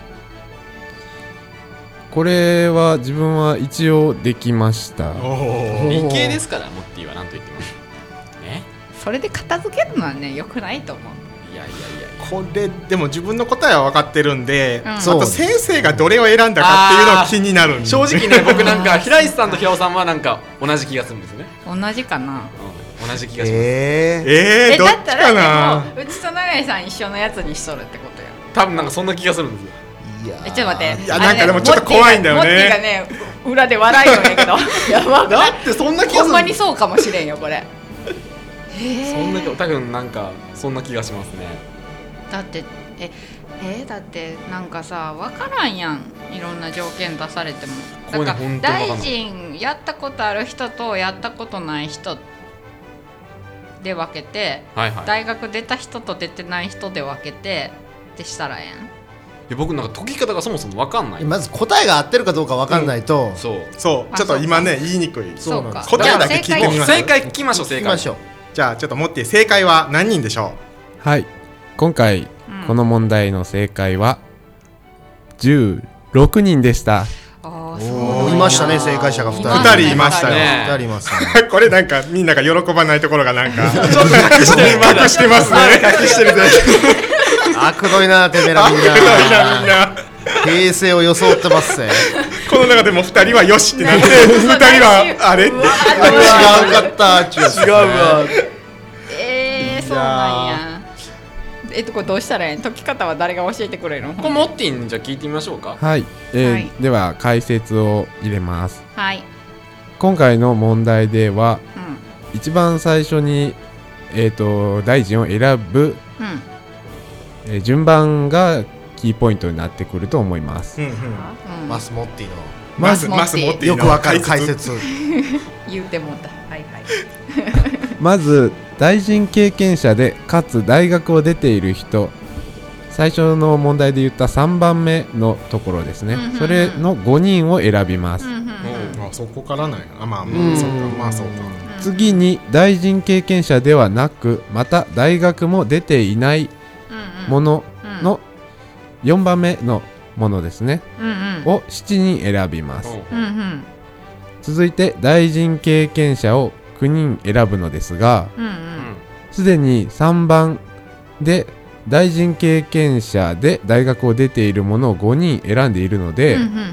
これは自分は一応できました。 理系ですからモッティは何と言ってもね。 それで片付けるのはね良くないと思う。 いやいやいやこれでも自分の答えは分かってるんで、 うん、 あと先生がどれを選んだかっていうのが気になるんで。 正直ね僕なんか平石さんと平尾さんはなんか同じ気がするんですよね。 同じかな、 うん、同じ気がします。 えー、 えー、どっちかな。 うちと永井さん一緒のやつにしとるってことよ。 多分なんかそんな気がするんですよ。 いやえちょっと待って、 いやなんかでもちょっと怖いんだよね。 モッティがね裏で笑いよんやけどやばくない？ だってそんな気がする。 ほんまにそうかもしれんよこれ。 そんな多分なんかそんな気がしますね。 だってええー、だってなんかさ分からんやん、いろんな条件出されても。だから大臣やったことある人とやったことない人で分けて、 はいはい、 大学出た人と出てない人で分けてってしたらええん。 いや僕なんか解き方がそもそも分かんない。 まず答えが合ってるかどうか分かんないと、 うん、そうそうちょっと今ね言いにくい。 そうか答えだけ聞いてみます。 正解聞きましょう。正解じゃあちょっとモッティ正解は何人でしょう。はい今回、うん、この問題の正解はじゅうろくにんでした。 あそういましたね正解者がふたり。 ふたりいましたよ。 ふたりいますね。 これなんかみんなが喜ばないところがなんかちょっと隠して隠してますね。隠してるで。 あくどいなてめえらみんな。 あくどいなみんな。 平成を装ってますね。 この中でもふたりはよしってなってふたりはあれって違うかった違うわ。 えー、そうなんや。えっとこれどうしたらいいん？解き方は誰が教えてくれるの？ これモッティにじゃあ聞いてみましょうか。 はい、えーはい、 では解説を入れます。 はい。 今回の問題では、 うん、 一番最初にえっ、ー、と大臣を選ぶ、 うんえー、順番がキーポイントになってくると思います。 うんうんうん、 マスモッティのマスモッティのよくわかる解説言うてもうた。はいはい。 まず大臣経験者でかつ大学を出ている人、最初の問題で言ったさんばんめのところですね、うんうんうん、それのごにんを選びます、うんうんうん、 あそこからなんや。あまあまあそうかまあそうか。 次に大臣経験者ではなくまた大学も出ていないもののよんばんめのものですね、うんうん、をしちにん選びます、うんうん、続いて大臣経験者をきゅうにん選ぶのですが、すで、うんうん、にさんばんで大臣経験者で大学を出ているものをごにん選んでいるので、うんうんうんうん、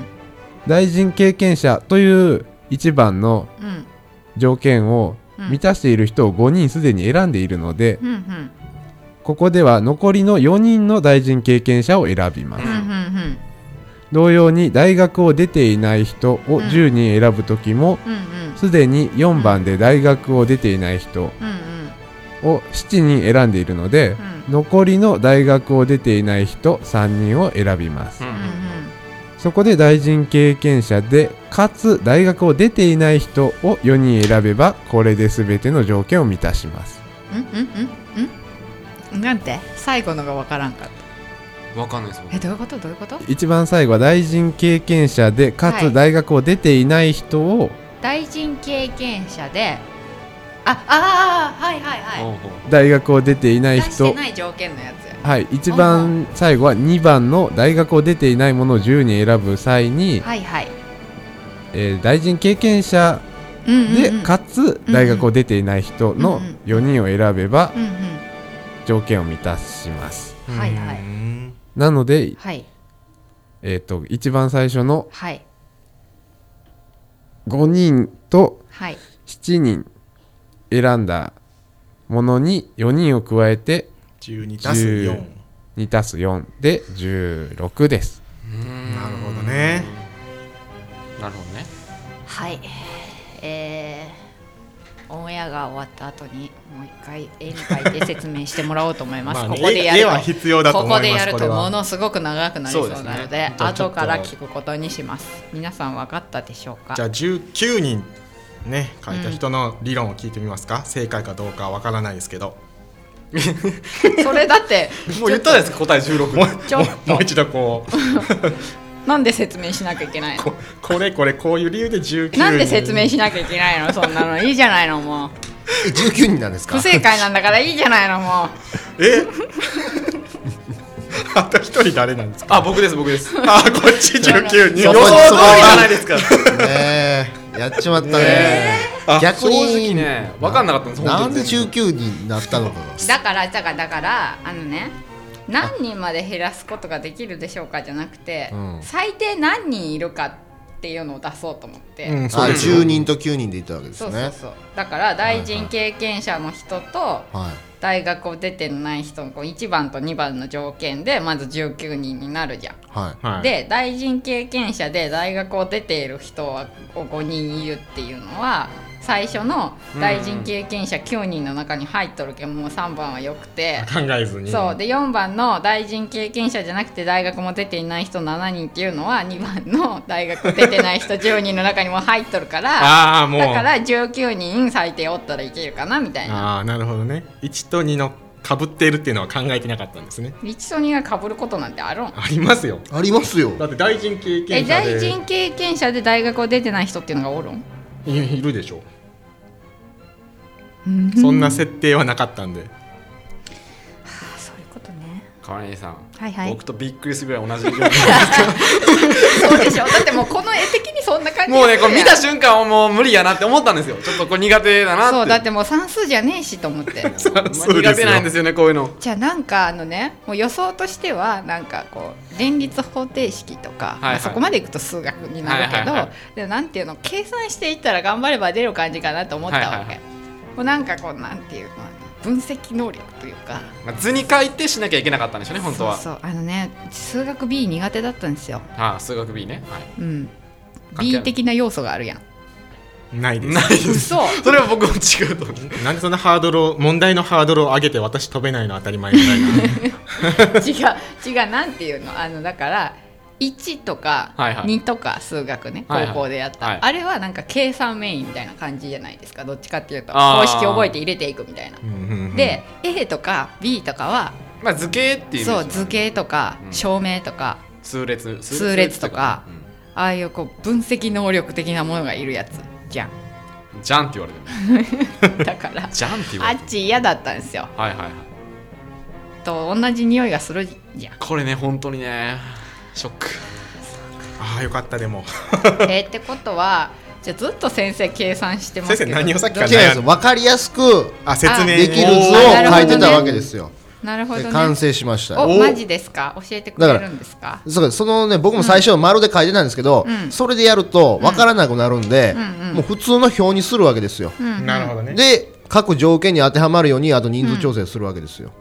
大臣経験者といういちばんの条件を満たしている人をごにんすでに選んでいるので、うんうん、ここでは残りのよにんの大臣経験者を選びます、うんうんうん、同様に大学を出ていない人をじゅうにん選ぶときも、うんうんすでによんばんで大学を出ていない人をしちにん選んでいるので、うん、残りの大学を出ていない人さんにんを選びます、うんうん、そこで大臣経験者でかつ大学を出ていない人をよにん選べばこれで全ての条件を満たします。 んんんんなんて最後のが分からんかった。 分かんないです。 えどういうことどういうこと？ 一番最後は大臣経験者でかつ大学を出ていない人を、はい大臣経験者でああはいはいはい大学を出ていない人出してない条件のやつやはい一番最後はにばんの大学を出ていないものをじゅうにん選ぶ際に、 はいはいえー、大臣経験者で、うんうん、かつ大学を出ていない人のよにんを選べば、うんうん、条件を満たします、 うんうん、はいはいなので、 はいえーと、一番最初の、 はいごにんとしちにん選んだものによにんを加えてじゅうにたすよんにたすよんでじゅうろくです。 うーんなるほどねなるほどねはいえー、オンエアが終わった後にもう一回絵に描いて説明してもらおうと思います、まあね、ここでやると絵は必要だと思います。 ここでやるとものすごく長くなりそうなので、 ね、 後から聞くことにします。皆さん分かったでしょうか？ じゃあじゅうきゅうにんね書いた人の理論を聞いてみますか、うん、正解かどうかは分からないですけどそれだってもう言ったじゃないですか答えじゅうろく。 もうちょっともう一度こうなんで説明しなきゃいけないの？ ここれこれこういう理由でじゅうきゅうなんで説明しなきゃいけないの？そんなのいいじゃないの。もうえじゅうきゅうにんなんですか？ 不正解なんだからいいじゃないの。もうえあと一人誰なんですか？ あ、僕です僕です。 あ、こっちじゅうきゅうにん。 予想通りじゃないですか。 ねえやっちまったね。 あ逆正直にね分かんなかったんです。本当になんでじゅうきゅうにんになったのかが。 だからだからだからあのね、何人まで減らすことができるでしょうかじゃなくて、 うん、 最低何人いるかっていうのを出そうと思って、 うん、そうあですじゅうにんときゅうにんでいったわけですそうね。 そうそう。だから大臣経験者の人とはい大学を出てない人のこういちばんとにばんの条件でまずじゅうきゅうにんになるじゃん。 はいはい、 で大臣経験者で大学を出ている人はごにんいるっていうのは最初の大臣経験者きゅうにんの中に入っとるけどもうさんばんはよくて、 考えずに。 そうでよんばんの大臣経験者じゃなくて大学も出ていない人しちにんっていうのはにばんの大学出てない人じゅうにんの中にも入っとるからああもうだからじゅうきゅうにん最低おったらいけるかなみたいな。 ああなるほどね。いちとにのかぶっているっていうのは考えてなかったんですね。 いちとにがかぶることなんてあるん？ ありますよ。 ありますよ。 だって大臣経え験者で大臣経験者で大学を出てない人っていうのがおるん？ いいるでしょう。そんな設定はなかったんで。 あそういうことね。 川根さん、 はいはい。 僕とびっくりするぐらい同じようにそうでしょ。だってもうこの絵的にそんな感じもうねこれ見た瞬瞬間もう無理やなって思ったんですよ。ちょっとこれ苦手だなって。 そうだってもう算数じゃねえしと思ってまあ苦手なんですよねこういうの。 じゃあなんかあのねもう予想としてはなんかこう連立方程式とか、 はいはいまあ、そこまでいくと数学になるけど、 はいはいはいでもなんていうの計算していったら頑張れば出る感じかなと思ったわけ、 はいはいはいもうなんかこうなんていうの分析能力というかまあ図に書いてしなきゃいけなかったんでしょうね本当は。 そうそうあのね数学 B 苦手だったんですよ、 ああ数学 B ね。はい。 うん、 関係ある B 的な要素があるやん。 ないです。 ないです。 嘘それは僕も違うと思う。 なんでそんなハードルを問題のハードルを上げて私飛べないの当たり前みたいな。 違う違うなんていうのあのだからいちとかはいはいにとか数学ね、 はいはい高校でやった、 はいあれはなんか計算メインみたいな感じじゃないですか。どっちかっていうとあー公式覚えて入れていくみたいな。 うんうんうんで A とか B とかはまあ図形っていうそう図形とかうん証明とか、 数列数列とかうんああいうこう分析能力的なものがいるやつじゃん。 じゃんって言われてる。 だからじゃんって言わあれてる。 っち嫌だったんですよ。 はいはいはい。 と同じ匂いがするじゃん。 これね本当にねショック。 ああよかったでも。 えーってことはじゃあずっと先生計算してますけど先生何をさっきから違うんですよ。分かりやすくあ説明できる図をおー書いてたわけですよ。 なるほどね。 で完成しましたよ。 おマジですか？教えてくれるんですか？ そうそのね僕も最初丸で書いてたんですけど、 うんそれでやると分からなくなるんで、 うんうんもう普通の表にするわけですよ。 うんうんなるほどね。 で各条件に当てはまるようにあと人数調整するわけですよ。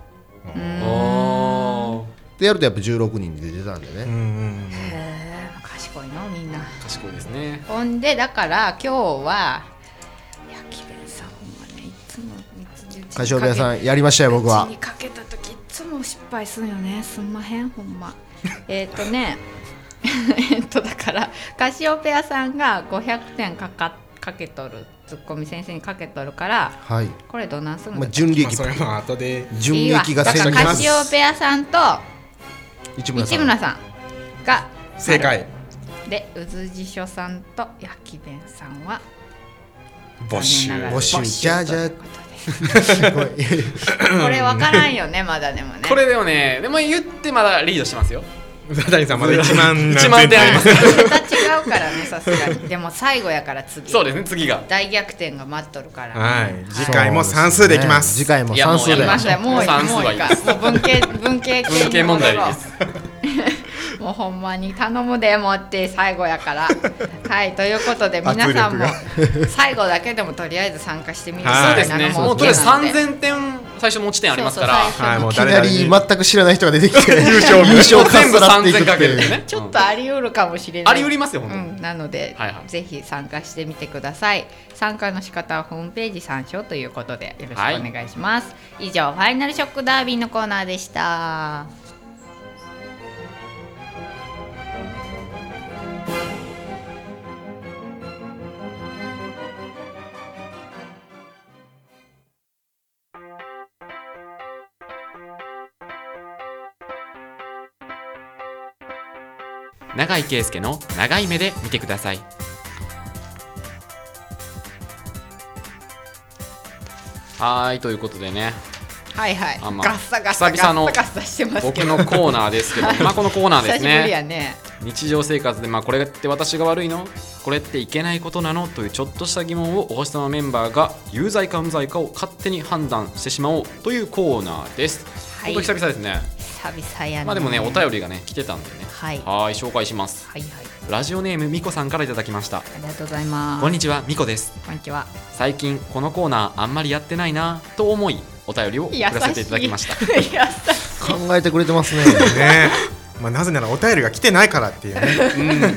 おーでやるとやっぱじゅうろくにんで出たんでね。 うんうんうんへー賢いのみんな。 賢いですね。 ほんでだから今日はいやきべんさんほんまねいつもいつカシオペアさんやりましたよ僕はうちにかけた時いつも失敗するよね。すんまへんほんま。えっとねえっとだからカシオペアさんがごひゃくてんかかかけとるツッコミ先生にかけとるからはい。 これどんなんするんまあだ順利益まあそれも後で順いいわ益がだから先にますカシオペアさんと市村さん市村さんが正解でうずじしょさんと焼き弁さんは募集残念ながら募集じゃあじゃあということですごいこれ分からんよねまだでもねこれでもねでも言ってまだリードしてますよ。 ザダニさんまだいちまんいちまん点ありますまた違うからねさすがにでも最後やから次そうですね次が。 大逆転が待っとるから、ね、 はい次回も算数でいきます次回もいや算数でもうやりましょうもういい算数もういいかはいいですもう文系文系系に文系問題です。 もうほんまに頼むでもって最後やからはいということで皆さんも最後だけでもとりあえず参加してみるはいそうですね。もうとりあえずさんぜんてん最初持ち点ありますから。 そうそうはいもういきな誰々にり全く知らない人が出てきて優勝優勝全部さんぜんかっさらっていくっていうかけるんでね。 ちょっとあり得るかもしれないあり得りますよ本当うに。 ん、なので、 はいはいぜひ参加してみてください。参加の仕方はホームページ参照ということでよろしくお願いします、以上ファイナルショックダービーのコーナーでした。 永井圭介の長い目で見てください。はいということでね、 はいはい、 あ、まあ、 ガッサガッサ久々のガッサガッサしてますけど僕のコーナーですけどまあこのコーナーです久しぶりねやね。 日常生活で、まあ、これって私が悪いの、これっていけないことなのというちょっとした疑問をお星様メンバーが有罪か無罪かを勝手に判断してしまおうというコーナーです。 はい、 本当久々ですね。 久々やね。 まあでもね、お便りがね来てたんでね、 はいはい紹介します。 はいはい、 ラジオネームみこさんからいただきました。 ありがとうございます。 こんにちは、みこです。 こんにちは。 最近このコーナーあんまりやってないなと思いお便りを送らせていただきました。 優しい考えてくれてますねねまあ、なぜならお便りが来てないからっていうね、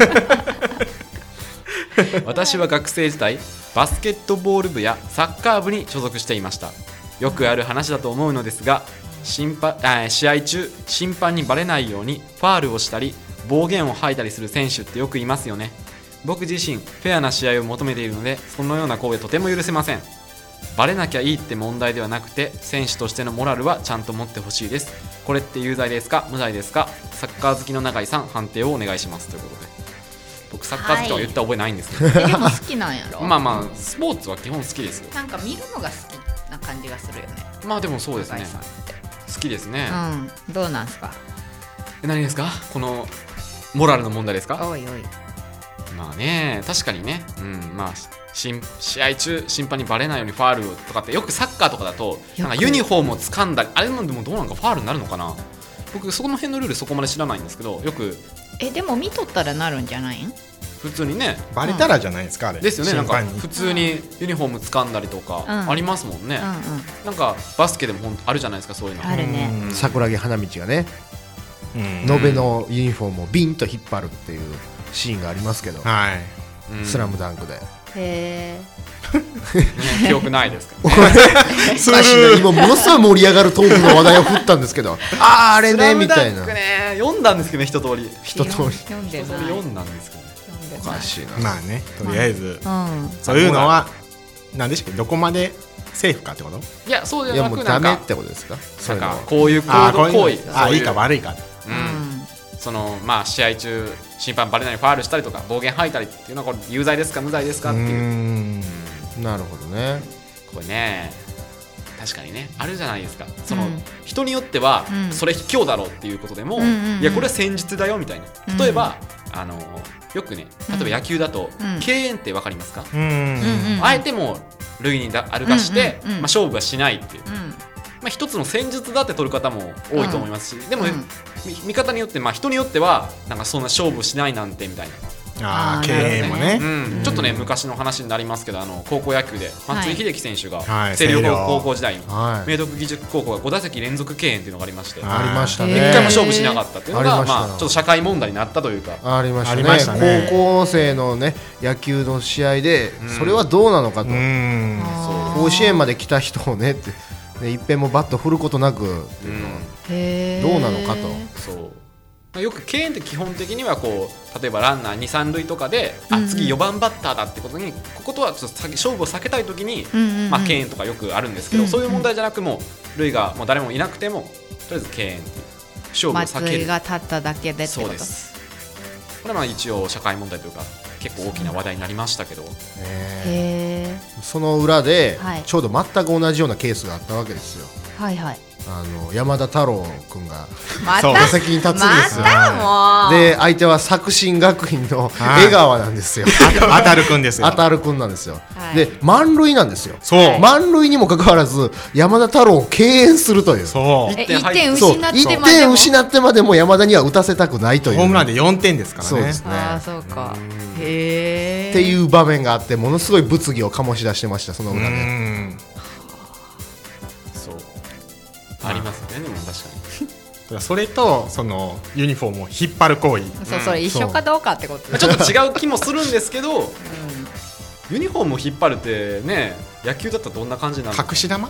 うん、私は学生時代バスケットボール部やサッカー部に所属していました。よくある話だと思うのですが、審判あ試合中審判にバレないようにファールをしたり暴言を吐いたりする選手ってよくいますよね。僕自身フェアな試合を求めているので、そのような行為はとても許せません。バレなきゃいいって問題ではなくて、選手としてのモラルはちゃんと持ってほしいです。これって有罪ですか無罪ですか。サッカー好きの永井さん、判定をお願いしますということで、僕サッカー好きとは言った覚えないんですけど、 はい、でも好きなんやろまあまあスポーツは基本好きですよ。 なんか見るのが好きな感じがするよね。 まあでもそうですね、好きですね。 うん、どうなんすか。 え何ですか、このモラルの問題ですか。 おいおい、 まあね、確かにね、うん、まあ試合中審判にバレないようにファールとかってよくサッカーとかだとなんかユニフォームを掴んだり、あれもでもどうなんかファールになるのかな。僕そこの辺のルールそこまで知らないんですけど、よくえでも見とったらなるんじゃないん。 普通にねバレたらじゃないですか、あれですよね。なんか審判に普通にユニフォーム掴んだりとかうんありますもんね、 うんうん、 なんかバスケでもほんあるじゃないですか、そういうのあるね。 うん桜木花道がね、 うん延べのユニフォームをビンと引っ張るっていうシーンがありますけど、 はいうんスラムダンクでへえ。 ね記憶ないですかおかしいな、今ものすごい盛り上がるトークの話題を振ったんですけどあーあれねみたいな、 スラムダンクね読んだんですけどね、一通り一通り読んでない。 一通り読んだんですけどね。 読んでないおかしいな、 まあね、とりあえず、 うん、 そういうのは何でしたっけ、どこまでセーフかってこと。 いやそういやじゃなもうダメっくなんかてことですか。 なんかそういうのはこういう行あーこう動行為いうのあーいいか悪いか、 ううんん、 そのまあ試合中審判バレないファールしたりとか暴言吐いたりっていうのはこれ有罪ですか無罪ですかっていう、 うーんなるほどね。 これね確かにねあるじゃないですか。その、 うん人によっては、 うんそれ卑怯だろうっていうことでも、 うんうんうんいやこれは戦術だよみたいな。例えば、あのよくね例えば野球だと、 うん敬遠って分かりますか、 うーんうんうんあえても塁に歩かして、 うんうんうんまあ、勝負はしないっていう、 うん、 まあ、一つの戦術だって取る方も多いと思いますし、でも、 うんみ見方によって、まあ、人によってはなんかそんな勝負しないなんてみたいな、 あーあー経営もねうんうんちょっとね昔の話になりますけど、あの高校野球で松井秀喜選手が、 はい星稜星稜高校時代に、 はい、 明徳義塾高校がご打席連続敬遠っていうのがありまして、 はいありましたね。 へー一回も勝負しなかったっていうのが、 ありましたまあ、ちょっと社会問題になったというか、 ありましたね。 ありましたね高校生のね野球の試合で、 うんそれはどうなのかと、 うーんあー甲子園まで来た人をねってね一遍もバット振ることなくっていうのはへーどうなのかと。 そうよく敬遠って基本的にはこう例えばランナーに、さん塁とかで、 うんうんあ次よばんバッターだってことにこことはちょっと先勝負を避けたいときに、 うんうんうんまあ、敬遠とかよくあるんですけど、 うんうんそういう問題じゃなくもう塁がもう誰もいなくてもとりあえず敬遠っていう勝負を避松井ける。 が立っただけでってこと。 そうです。これはまあ一応社会問題というか結構大きな話題になりましたけど、 ねへその裏で、 はいちょうど全く同じようなケースがあったわけですよ。 ーはいはい。 あの山田太郎君がまそうた打席に立つんですよ。 またもう。 で相手は作新学院のはい江川なんですよ。 あ当たるくんですよ当たる君なんですよ。 はいで満塁なんですよ。 そう満塁にもかかわらず山田太郎を敬遠するという。 そうえ一点入っ一点そう失っ一てまでも。 点失ってまでも山田には打たせたくないという。 ホームランでよんてんですからねそうですね。 ああそうか。へえ。 っていう場面があってものすごい物議を醸し出してましたそのうー裏で。 んそうありますね。でも確かにだからそれとそのユニフォームを引っ張る行為、 そうそれ一緒かどうかってこと。 まあちょっと違う気もするんですけどユニフォームを引っ張るってね野球だったらどんな感じなの？ 隠し玉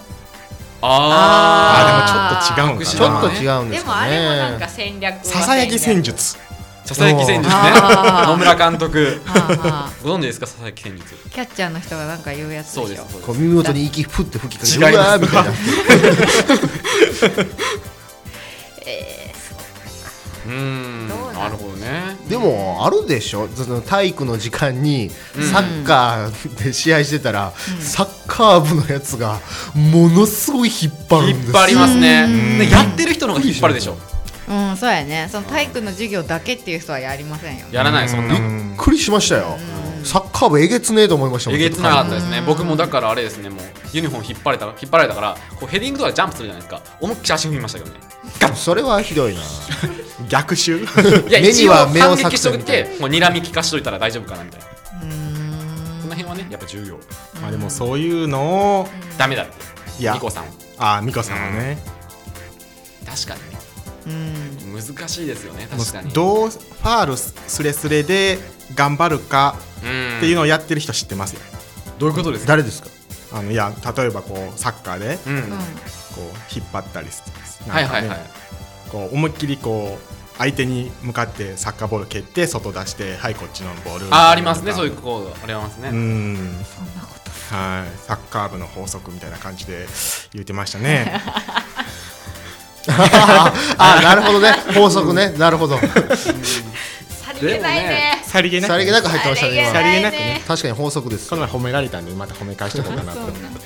ああーでもちょっと違うんかなちょっと違うんですかでもあれもなんねか。戦略はささやき戦略。 術ささやき戦術ね。 あー野村監督はあはあご存知ですか、ささやき戦術。 キャッチャーの人がなんか言うやつでしょ。 そうですそうこうです。 耳元に息ふって吹きかけて違いますうわーみたいな。 えーそううーん、なるほどね。 でもあるでしょ、その体育の時間にサッカーで試合してたら、うん、サッカー部のやつがものすごい引っ張るんですよ。 引っ張りますね。でやってる人の方が引っ張るでしょ。 うん、そうやね。その体育の授業だけっていう人はやりませんよ。 やらない、そんな。 びっくりしましたよ。サッカー部えげつねえと思いましたもん。 えげつなかったですね。僕もだからあれですね、もうユニフォーム引っ張れた引っ張られたからこうヘディングとかでジャンプするじゃないですか。思いっきり足踏みましたけどね。 それはひどいな。 逆襲。 いや一応反撃しといて、もう睨み利かしといたら大丈夫かなみたいな。うーん、その辺はねやっぱ重要。 まあでもそういうのをダメだって。 いや、 ミコさんは。 ああ、ミコさんはね。 確かにね。うん、難しいですよね。確かにどうファールスレスレで頑張るかっていうのをやってる人知ってますよ。 どういうことですか？ 誰ですか？ あのいや例えばこうサッカーで、うん、こう引っ張ったりする、 はいはいはい、 こう思いっきりこう相手に向かってサッカーボール蹴って外出してはいこっちのボールあありますね、そういうこうありますね。うん、 そんなこと、 はい、サッカー部の法則みたいな感じで言ってましたね。 あ、なるほどね、法則ね、なるほど。 さりげないね。 さりげなく、 さりげなく入ってましたね。 さりげなくね。 確かに法則です。 この前褒められたんでまた褒め返しておこうかなと。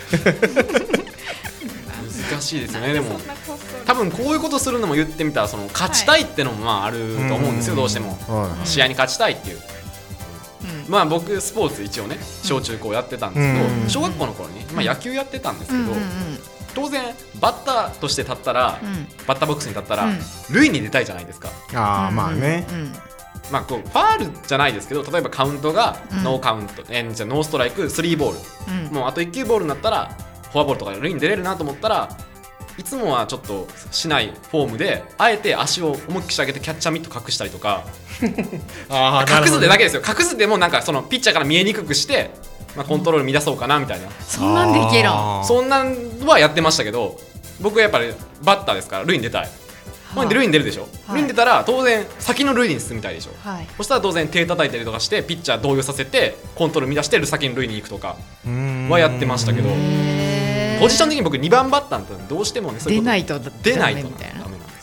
難しいですよね。でも多分こういうことするのも言ってみたらその勝ちたいってのもまああると思うんですよ。どうしても試合に勝ちたいっていう。まあ僕スポーツ一応ね小中高やってたんですけど、小学校の頃にまあ野球やってたんですけど。当然バッターとして立ったら、うん、バッターボックスに立ったら、うん、塁に出たいじゃないですか。 あーまあね、 うん、まあこうファールじゃないですけど、例えばカウントがノーカウント、うん、えー、じゃノーストライクスリーボール、うん、もうあといっ球ボールになったらフォアボールとか塁に出れるなと思ったらいつもはちょっとしないフォームであえて足を思いっきり上げてキャッチャーミット隠したりとかあ隠すでだけですよ。隠すでもなんかそのピッチャーから見えにくくしてまあ、コントロール乱そうかなみたいな、 そんなんでいけるん。 そんなんはやってましたけど、僕はやっぱりバッターですから塁に出たい。ほんで塁に出るでしょ、はい、塁に出たら当然先の塁に進みたいでしょ、はい、そしたら当然手叩いたりとかしてピッチャー動揺させてコントロール乱して先の塁に行くとかはやってましたけど、ポジション的に僕にばんバッターってどうしてもねそういう出ないと出ないとダメなんですよ、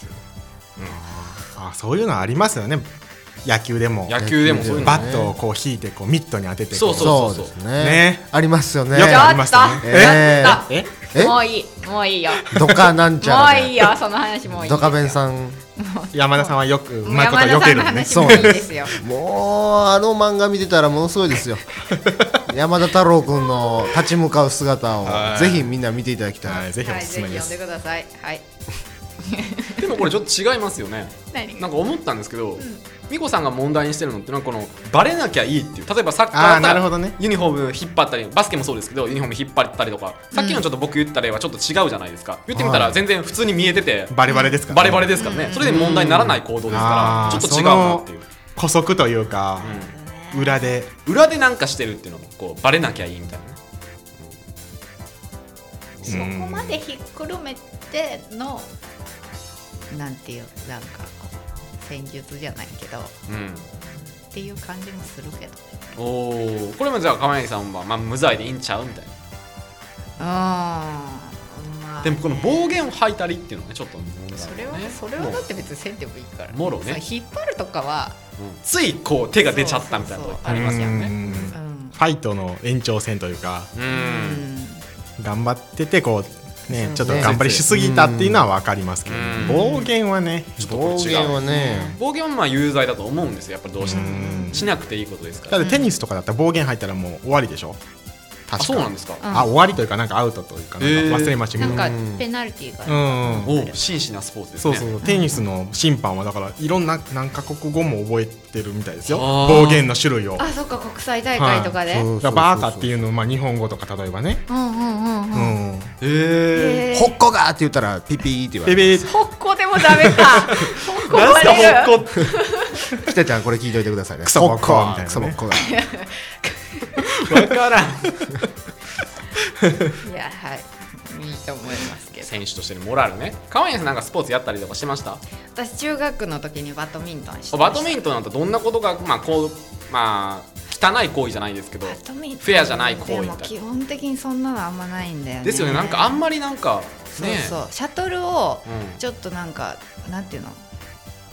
うん、あそういうのありますよね。野球でも野球でもそういうの、ね、 バットをこう引いてこうミットに当ててそうそうそうそうねねありますよね。 よくありますよね。 えー、ええもういいもういいよ。 ドカなんちゃらもういいよその話もういい。 ドカベンさん山田さんはよくうまいこと避けるね。 そうですよ。もうあの漫画見てたらものすごいですよ。山田太郎くんの立ち向かう姿をぜひみんな見ていただきたい。 はい、ぜひおすすめです。 はい、ぜひ読んでください。はい。 でもこれちょっと違いますよね。なんか思ったんですけど、うん、美子さんが問題にしてるのってなんかこのバレなきゃいいっていう、例えばサッカーだったら、ね、ユニフォーム引っ張ったり、バスケもそうですけどユニフォーム引っ張ったりとか、うん、さっきのちょっと僕言った例はちょっと違うじゃないですか。言ってみたら全然普通に見えてて、 バレバレですから、ね、 バレバレですからね、うん、それで問題にならない行動ですから、ちょっと違うなっていう、 補足というか、うん、裏で裏でなんかしてるっていうのもこうバレなきゃいいみたいなね、 うん、そこまでひっくるめてのなんていうなんか戦術じゃないけど、うん、っていう感じもするけど。 おお、これもじゃあ川柳さんは、まあ、無罪でいいんちゃうみたいな。 あ、まあ、 でもこの暴言を吐いたりっていうのはねちょっと問題、ね、 それはそれはだって別にせんでもいいから、ね、 もろね引っ張るとかは、 うん、ついこう手が出ちゃったみたいなのありますよね。うん、 ファイトの延長戦というか、うん、頑張っててこうね、ちょっと頑張りしすぎたっていうのは分かりますけど、暴言はねちょっと暴言はね暴言はまあ有罪だと思うんですよ。やっぱりどうしてもしなくていいことですから。 だってテニスとかだったら暴言入ったらもう終わりでしょ。 確か。あ、そうなんですか。 あ、終わりというかなんかアウトというかなんか忘れましたけど、 なんかペナルティーが、 うん、お真摯なスポーツですね。 そうそう、テニスの審判はだからいろんな何カ国語も覚えてるみたいですよ、暴言の種類を。 あ、そっか、国際大会とかで、 はい、バーカっていうのをまあ日本語とか例えばね、うんうんうんうん、 へえ、ホッコがって言ったらピピーって言われる。 ホッコでもダメか。ホッコバレる。ホッコ。 きたちゃんこれ聞いといてくださいね。 クソボッコみたいなね。 クソボッコが。 わからん。 いや、はい、いいと思いますけど。 選手としてのモラルね。川谷さんなんかスポーツやったりとかしてました？ 私中学の時にバドミントンしてました。 バドミントンなんてどんなことがまあこうまあ汚い行為じゃないですけど、フェアじゃない行為みたいな。でも基本的にそんなのあんまないんだよね。 ですよね。なんかあんまりなんかね、そうそう、シャトルをちょっとなんか、うん、なんていうの、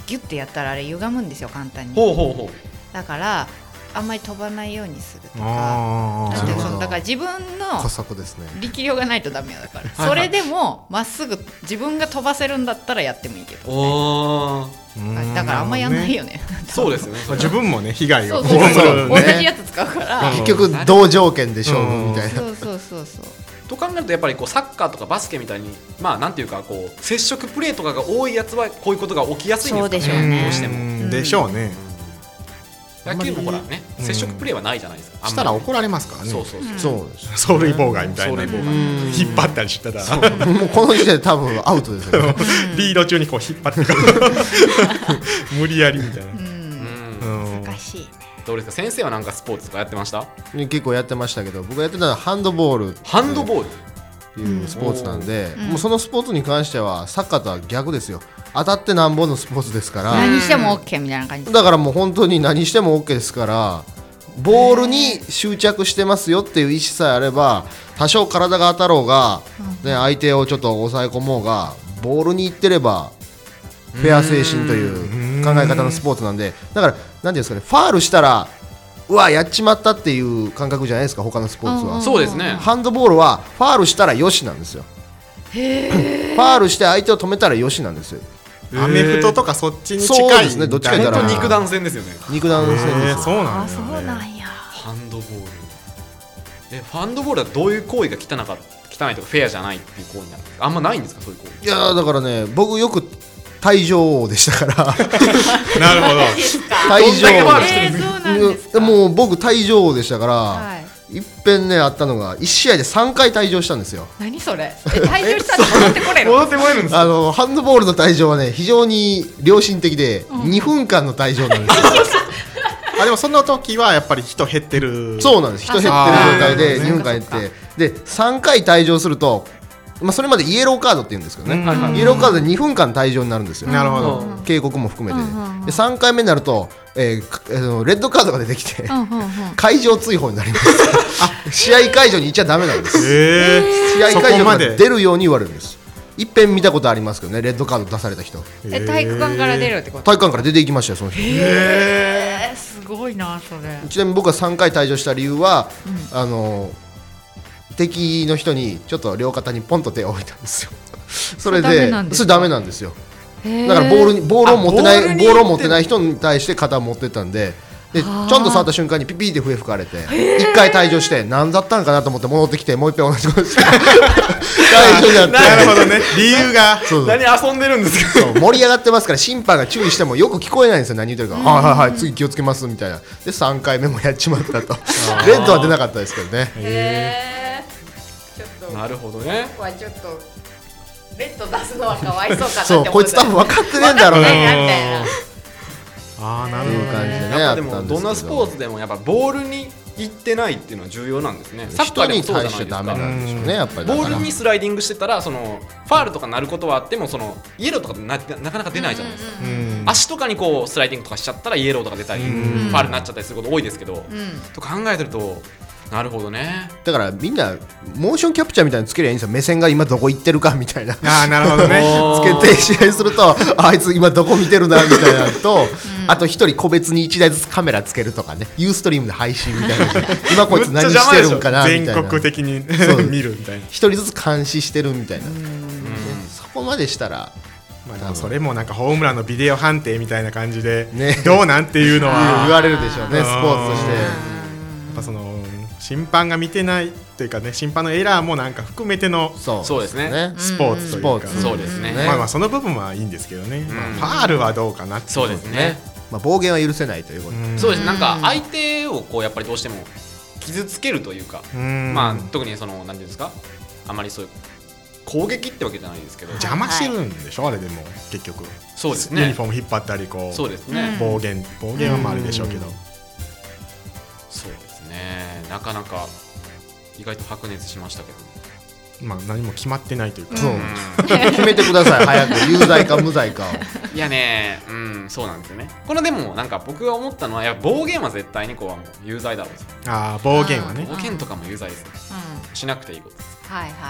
ギュッてやったらあれ歪むんですよ簡単に。 ほうほうほう。 だからあんまり飛ばないようにするとか、 あなんていうのなるほどだから自分の小作ですね。 力量がないとダメよだから、 はいそれでもまっすぐ自分が飛ばせるんだったらやってもいいけど、ね、 おはいだからあんまやんないよね。 そうですよね。 自分もね被害をそうそうそう、 そう同ねじやつ使うから、 結局同条件で勝負みたいな。 そうそうそうそう。 と考えるとやっぱりこうサッカーとかバスケみたいにまあなんていうかこう接触プレーとかが多いやつはこういうことが起きやすいんですかね。 そうでしょうねどうしても。 うんでしょうね。 野球もほらねうん接触プレーはないじゃないですか。 したら怒られますからね。 そうそうそう。 そうです。 走塁妨害みたいな。 走塁妨害引っ張ったりしたらもうこの時点で多分アウトですよね。 リード中にこう引っ張ってこう無理やりみたいな。 うんうんうん難しいね。 どうですか先生はなんかスポーツとかやってました？ 結構やってましたけど、僕がやってたのはハンドボールハンドボール。 っていうスポーツなんで、 うんもうそのスポーツに関してはサッカーとは逆ですよ。当たってなんぼのスポーツですから、 何しても OK みたいな感じ。 だからもう本当に何しても OK ですから、ボールに執着してますよっていう意思さえあれば、多少体が当たろうが、ね、相手をちょっと抑え込もうが、ボールに行ってればフェア精神という考え方のスポーツなんで、だから何ていうんですかね、ファールしたらうわやっちまったっていう感覚じゃないですか他のスポーツは。 そうですね。 ハンドボールはファールしたらよしなんですよ。ファールして相手を止めたらよしなんですよ。 アメフトとかそっちに近いそうですねどっちか言ったら本当肉弾戦ですよね。 肉弾戦ですへよーそうなんあ、 ですよそうなね。 んや。 ハンドボール。えハンドボールはどういう行為が汚か汚いとかフェアじゃないっていう行為になるんですか？あんまないんですかそういう行為？ いやーだからね僕よく退場王でしたからなるほど。 退場どんだけファウルえー、そうなんですか。 もう僕退場王でしたから、 はいいっぺんねあったのがいち試合でさんかい退場したんですよ。 何それ。え退場したら戻ってこれる。 戻ってもらえるんですか？ あのハンドボールの退場はね非常に良心的で、にふんかんの退場なんですよ。 あでもその時はやっぱり人減ってる。 そうなんです人減ってる状態あでそうにふんかんやっそっかてでさんかい退場すると、まあ、それまでイエローカードって言うんですけどね、 うんイエローカードでにふんかん退場になるんですよ。 なるほど。 警告も含めて、 うんうんうんでさんかいめになると、えーかあのレッドカードが出てきて、 うんうんうん。 会場追放になりますあ試合会場に行っちゃダメなんです。 え試合会そこ場からまで出るように言われるんです。いっぺん見たことありますけどねレッドカード出された人え体育館から出るってこと。 体育館から出ていきましたよその人。 えー、すごいなそれ。 ちなみに僕はさんかい退場した理由は、あの敵の人にちょっと両肩にポンと手を置いたんですよそれそれダメでなんですかそれダメなんですよ。 へーだからボールにボールを持ってないあボールにボールを持ってない人に対して肩を持ってったんで、でちょんと触った瞬間にピピーって笛吹かれて一回退場して何だったんかなと思って戻ってきてもう一回同じことして退場になってなるほどね。理由が。 そうそう何遊んでるんですか？ そう盛り上がってますから審判が注意してもよく聞こえないんですよ何言ってるか、はいはいはい次気をつけますみたいなでさんかいめもやっちまったとレッドは出なかったですけどね。 へー。ちょっとなるほどね。 ここはちょっとレッド出すのはかわいそうかなってそう思った。 こいつ多分分かってねえんだろうな分かってないなみたいな。 ああなるっていうほどね。 感じでねやっぱでもあったんですけどんなスポーツでもやっぱボールに行ってないっていうのは重要なんですね。サッカーでも人にそうじゃないです対してダメなか。 んでしょうねやっぱりだからボールにスライディングしてたらそのファールとかなることはあってもそのイエローとかってななかなか出ないじゃないですか。 うん足とかにこうスライディングとかしちゃったらイエローとか出たりフんァールになっちゃったりすること多いですけど、 うん。 と考えてるとなるほどね。 だからみんなモーションキャプチャーみたいにつけりゃいいんですよ。目線が今どこ行ってるかみたいなああなるほどね。 つけて試合するとあいつ今どこ見てるなみたいなのと、あと一人個別に一台ずつカメラつけるとかねユーストリームで配信みたいな今こいつ何してるんかなみたいな全国的にそう見るみたいな。 一人ずつ監視してるみたいな、そこまでしたらまあでもそれもなんかホームランのビデオ判定みたいな感じでねどうなんていうの言はわれるでしょうねスポーツとして。 やっぱその審判が見てないというかね審判のエラーもなんか含めてのそうそうですねスポーツというか、 スポーツそうですね。 ねまあまあその部分はいいんですけどね、 んまあファールはどうかなってそうですね。 まあ、暴言は許せないということで、 うんそうです。なんか相手をこうやっぱりどうしても傷つけるというか、 うんまあ特にそのなんていうんですか、あまりそういう攻撃ってわけじゃないですけど、 邪魔してるんでしょ、あれでも結局そうですねユニフォーム引っ張ったりこうそうですね。 暴言暴言はまああれでしょうけど、 そうですね。なかなか意外と白熱しましたけど。 まあ何も決まってないというか、 そうう決めてください早く有罪か無罪かを。 んいやね、うん、そうなんですよね。このでもなんか僕が思ったのは、やっぱ暴言は絶対にこうもう有罪だろうと。 ああ暴言はね暴言とかも有罪ですね。 うん。 しなくていいことです。 はいはい。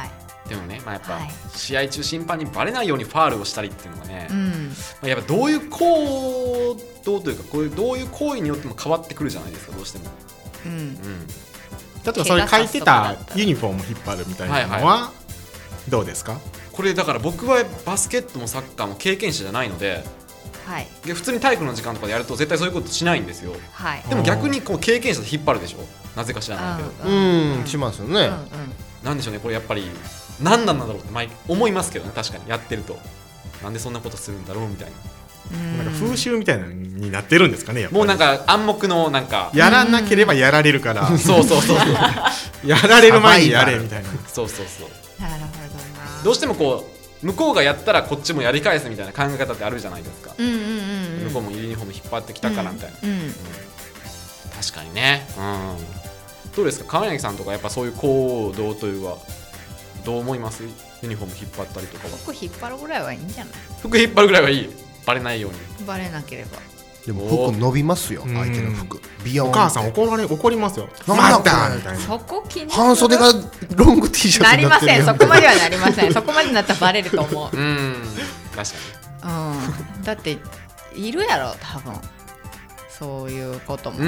でもね、まあ、やっぱ、 はい、 試合中審判にバレないようにファールをしたりっていうのがね、 うんまあ、やっぱどういう行動というかこういうどういう行為によっても変わってくるじゃないですかどうしても、 うんうん、 例えばそれ書いてたユニフォームを引っ張るみたいなのは、はいはい、どうですか？ これだから僕はバスケットもサッカーも経験者じゃないので、 はい、 で普通に体育の時間とかでやると絶対そういうことしないんですよ、 はい、 でも逆にこう経験者で引っ張るでしょ、なぜか知らないけど、 うん、うん、しますよね、うんうん、 なんでしょうね、これやっぱり何なんだろうって毎思いますけどね、確かにやってるとなんでそんなことするんだろうみたいな、 なんか風習みたいなのになってるんですかね、やっぱりもうなんか暗黙のなんかやらなければやられるからそうそうそうやられる前にやれみたいなそうそうそう、 なるほどな、 どうしてもこう向こうがやったらこっちもやり返すみたいな考え方ってあるじゃないですか、 うんうんうんうん、 向こうもユニフォーム引っ張ってきたからみたいな、うんうんうん、確かにね、うん、どうですか川柳さんとかやっぱそういう行動というかどう思います？ユニフォーム引っ張ったりとかは。 服引っ張るぐらいはいいんじゃない？ 服引っ張るぐらいはいい、バレないように。 バレなければ。 でも服伸びますよ、相手の服。ビヨーン。 お母さん怒られ怒りますよ。 なんだみたいな。 そこ気に半袖がロング T シャツになってる。 なりません。そこまではなりません。そこまでなったらバレると思う。 うん、確かに。うん。だっているやろ多分。そういうことも。 うん。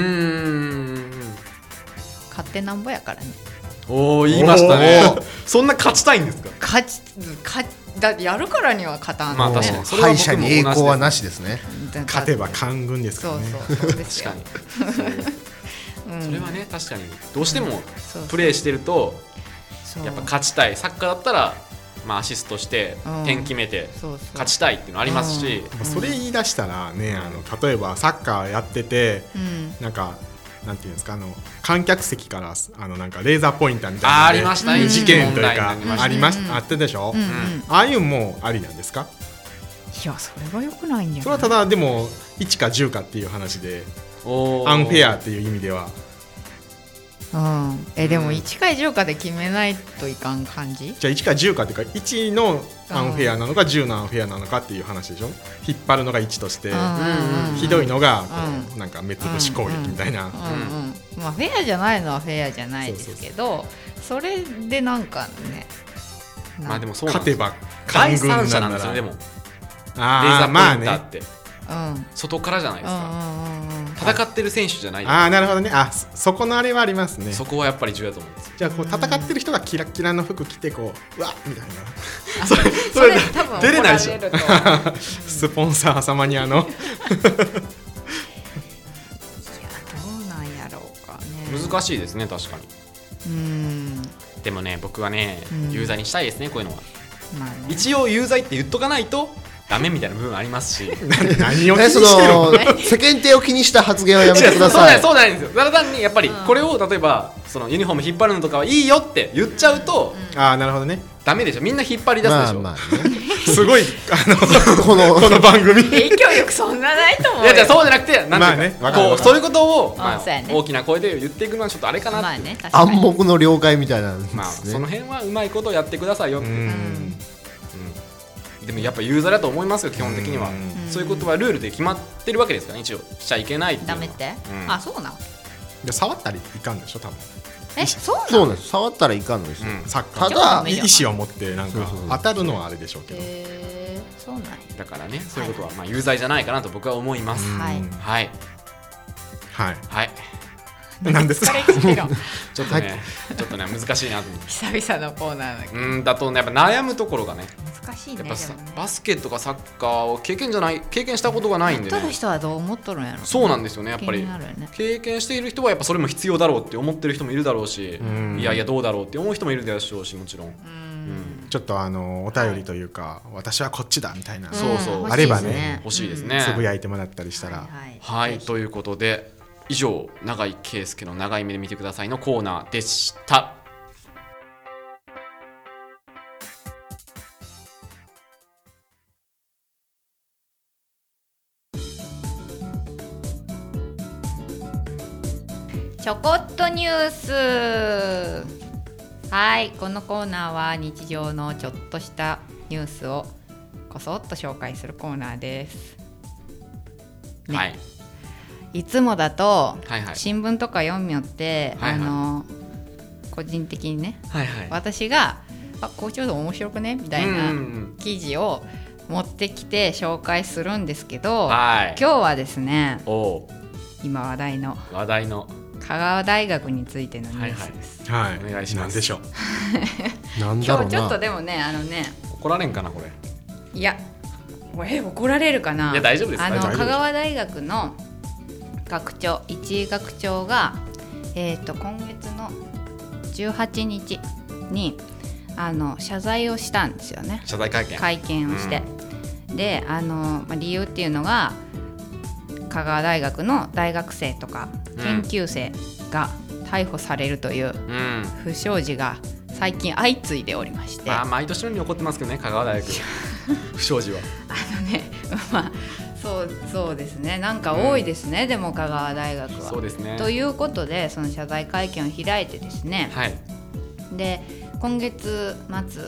勝手なんぼやからね。 おお、言いましたね。そんな勝ちたいんですか？ 勝ち勝だやるからには勝たん、ね。 まあ確かに。 敗者に栄光はなしですね。 勝てば官軍ですからね。 そうそうそうですよ。 確かに。うん、それはね確かにどうしてもプレーしてるとやっぱ勝ちたい。サッカーだったらまあアシストして点決めて勝ちたいっていうのありますし、 うん、それ言い出したらね、あの例えばサッカーやってて、うん、なんか。なんていうんですか、あの観客席からあのなんかレーザーポインターみたいな、 あ, ありましたね、 事件というかありまし、うん、あってでしょ、うんうん、ああいうもありなんですか？ いやそれは良くないんじゃない？ それはただでもいちかじゅうかっていう話でアンフェアっていう意味では、 うん、えでもいちかじゅうかで決めないといかん感じ？ じゃあいちかじゅうかっていうかいちのアンフェアなのかじゅうのアンフェアなのかっていう話でしょ。引っ張るのがいちとして、うん、ひどいのがこう、うん、なんか目つぶし攻撃みたいな、うんうんうんうん、まあフェアじゃないのはフェアじゃないですけど、それでなんかね、 まあでもそう勝てば第三者なんですよ。でもあレーザーポインターって、 まあね、 外からじゃないですか、うんうんうん、戦ってる選手じゃない。 ああなるほどね。あそこのあれはありますね。 そこはやっぱり重要だと思うんです。 じゃあこう戦ってる人がキラキラの服着てこううわっみたいな、 それそれ多分出れないでしょスポンサー様にあのいやどうなんやろうかね。 難しいですね確かに。うんでもね僕はね、うん、有罪にしたいですねこういうのは、まあね、一応有罪って言っとかないとダメみたいな部分ありますし何を気にしてるの世間体を気にした発言はやめてください。 そうなんですよ。ただ単にやっぱりこれを例えばそのユニフォーム引っ張るのとかはいいよって言っちゃうと、 うん、ああなるほどね。 ダメでしょ。みんな引っ張り出すでしょ、まあまあね、 すごいあのこのこの番組影響力そんなないと思うよ。 いやじゃあそうじゃなくてなんていうか、まあね、こうそういうことを、まあね、 大きな声で言っていくのはちょっとあれかなって、まあね、 暗黙の了解みたいな、ね、 まあその辺はうまいことやってくださいよって。うん、うんでもやっぱ有罪だと思いますよ基本的には。うそういうことはルールで決まってるわけですから、ね、一応しちゃいけないっていうのは。 ダメって、うん、あそうなの。 で触ったりいかんでしょ多分。 えそうなの。 そうなんです。触ったらいかんのですよ、うん、 サッカーただ意思を持ってなんか当たるのはあれでしょうけど。 へーそうなんや。 だからねそういうことはまあ有罪じゃないかなと僕は思います。 はいはいはいはいなんですかちょっとね、はい、ちょっとね難しいなと思って久々のコーナーだけどうんだとねやっぱ悩むところがね難しいね。 やっぱねバスケとかサッカーを経験じゃない経験したことがないんでね。 やっとる人はどう思っとるんやろ。 そうなんですよねやっぱり、ね、経験している人はやっぱそれも必要だろうって思ってる人もいるだろうし、いやいやどうだろうって思う人もいるでしょうしもちろん。うんうんちょっとあのお便りというか、はい、私はこっちだみたいな、 そうそうあればね欲しいですね。 つぶやいてもらったりしたら、 はいはいはい、ということで以上永井圭介の長い目で見てくださいのコーナーでした。 ちょこっとニュース。はいこのコーナーは日常のちょっとしたニュースをこそっと紹介するコーナーです、ね、はいいつもだと、はいはい、新聞とか読みよって、はいはい、あの個人的にね、はいはい、私があこうちょうど面白くねみたいな記事を持ってきて紹介するんですけど、 はい、 今日はですねお今話題の話題の香川大学についてのニュースです。 はい、はい、 お願いします。 何でしょうなんだろうな。 今日ちょっとでもねあのね怒られんかなこれ。 いやこれ怒られるかな。 いや大丈夫です。 あの香川大学の学長一位学長が、えー、と今月のじゅうはちにちにあの謝罪をしたんですよね。 謝罪会見会見をして、うん、であの、まあ、理由っていうのが香川大学の大学生とか研究生が逮捕されるという不祥事が最近相次いでおりまして、 まあ、毎年のように起こってますけどね香川大学不祥事はあのねまあそうそうですねなんか多いですね、うん、でも香川大学はそうですね。 ということでその謝罪会見を開いてですね、 はい、で今月末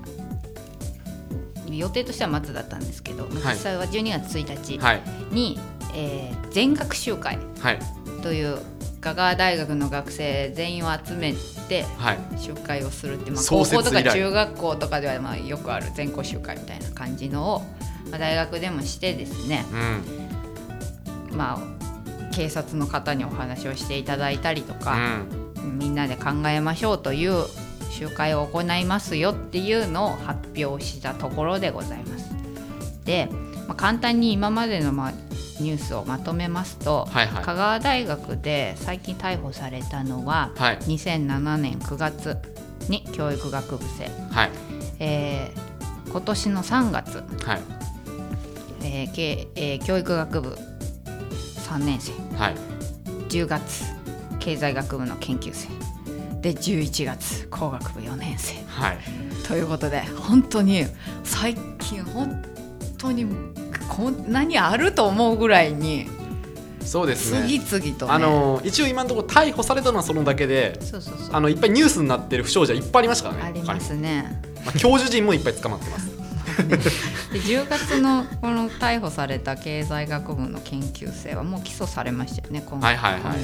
予定としては末だったんですけど、はい、実際はじゅうにがつついたちに、はいえー、全学習会という香川大学の学生全員を集めて集会をするって、まあ、高校とか中学校とかではまあよくある全校集会みたいな感じのを、まあ、大学でもしてですね、うんまあ、警察の方にお話をしていただいたりとか、うん、みんなで考えましょうという集会を行いますよっていうのを発表したところでございます。で、まあ、簡単に今までの、まあ、ニュースをまとめますと、はいはい、香川大学で最近逮捕されたのは、はい、にせんななねんくがつに教育学部生、はいえー、今年のさんがつ、はいえーけえー、教育学部さんねんせい、はい、じゅうがつ経済学部の研究生でじゅういちがつ工学部よねんせい、はい、ということで本当に最近本当にこんなにあると思うぐらいにそうですね次々とねあの一応今のところ逮捕されたのはそのだけでそうそうそうあのいっぱいニュースになってる不祥事はいっぱいありましたからね。 ありますね、 まあ、教授陣もいっぱい捕まってますでじゅうがつのこの逮捕された経済学部の研究生はもう起訴されましたよね今月、はいはいはいはい、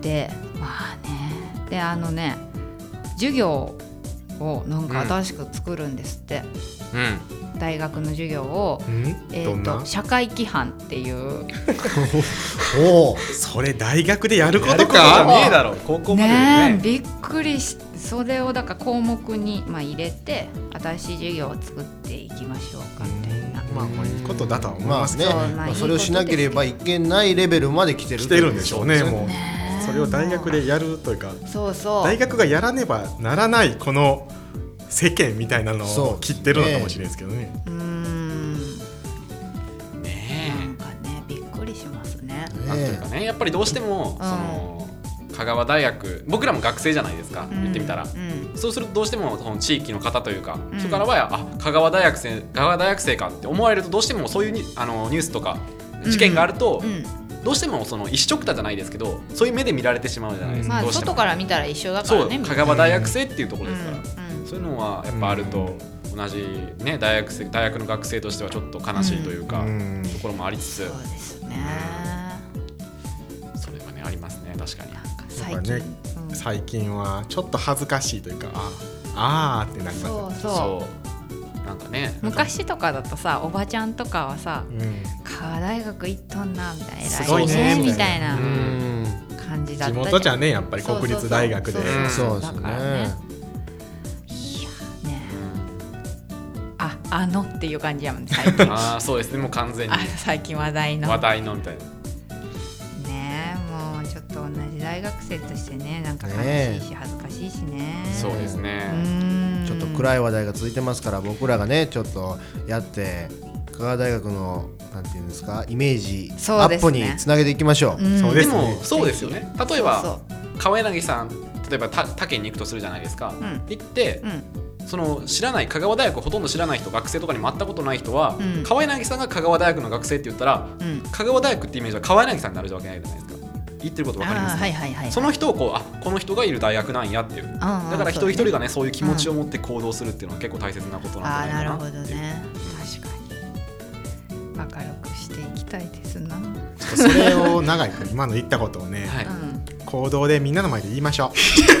でまあねであのね授業をなんか新しく作るんですって、うん、大学の授業を、えー、と社会規範っていうおそれ大学でやることかやることじゃねえだろ高校までねねびっくりしそれをだから項目に、まあ、入れて新しい授業を作っていきましょうかみたいなまあまあいいことだとは思いますね、 まあねまあ、それをしなければいけないレベルまで来てる来てるんでしょうねもうそれを大学でやるというかそうそう大学がやらねばならないこの世間みたいなのを切ってるのかもしれないですけどね。 うーんねなんかねびっくりしますね。 なんというかねやっぱりどうしても、うん、その香川大学僕らも学生じゃないですか、うん、言ってみたら、うん、そうするとどうしてもその地域の方というか、うん、それからはあ香川大学生香川大学生かって思われるとどうしてもそういうにあのニュースとか事件があると、うんうんどうしてもその一緒くたじゃないですけどそういう目で見られてしまうじゃないですか、 まあ、外から見たら一緒だからねそう香川大学生っていうところですから、うんうん、そういうのはやっぱあると同じ、ね、大学生大学の学生としてはちょっと悲しいというか、うん、ところもありつつそうですねそれはねありますね確かになんか最近、 ねうん、最近はちょっと恥ずかしいというかああーってなりますそうそうそうなんかね、 昔とかだとさおばちゃんとかはさ、うん、香川大学行っとんなみたいなすごいねみたいな感じだった地元じゃねやっぱり国立大学でそうですねだからねいやねああのっていう感じやもんね最近あそうですねもう完全にあ最近話題の話題のみたいなねもうちょっと同じ大学生としてねなんか悲しいし恥ずかしいしねそうですねちょっと暗い話題が続いてますから僕らがねちょっとやって香川大学のなんていうんですかイメージアップにつなげていきましょう。 そうですね、でもそうですよね例えばそうそう川柳さん例えば他県に行くとするじゃないですか、うん、行って、うん、その知らない香川大学ほとんど知らない人学生とかにも会ったことない人は、うん、川柳さんが香川大学の学生って言ったら、うん、香川大学ってイメージは川柳さんになるわけないじゃないですか言ってること分かりますか、 はいはいはいはい、 その人をこうあこの人がいる大学なんやっていうだから一人一人がねそういう気持ちを持って行動するっていうのは結構大切なことなんじゃないかなっていう。 あなるほどね確かに明るくしていきたいですなそれを長井君今の言ったことをね、はい、行動でみんなの前で言いましょう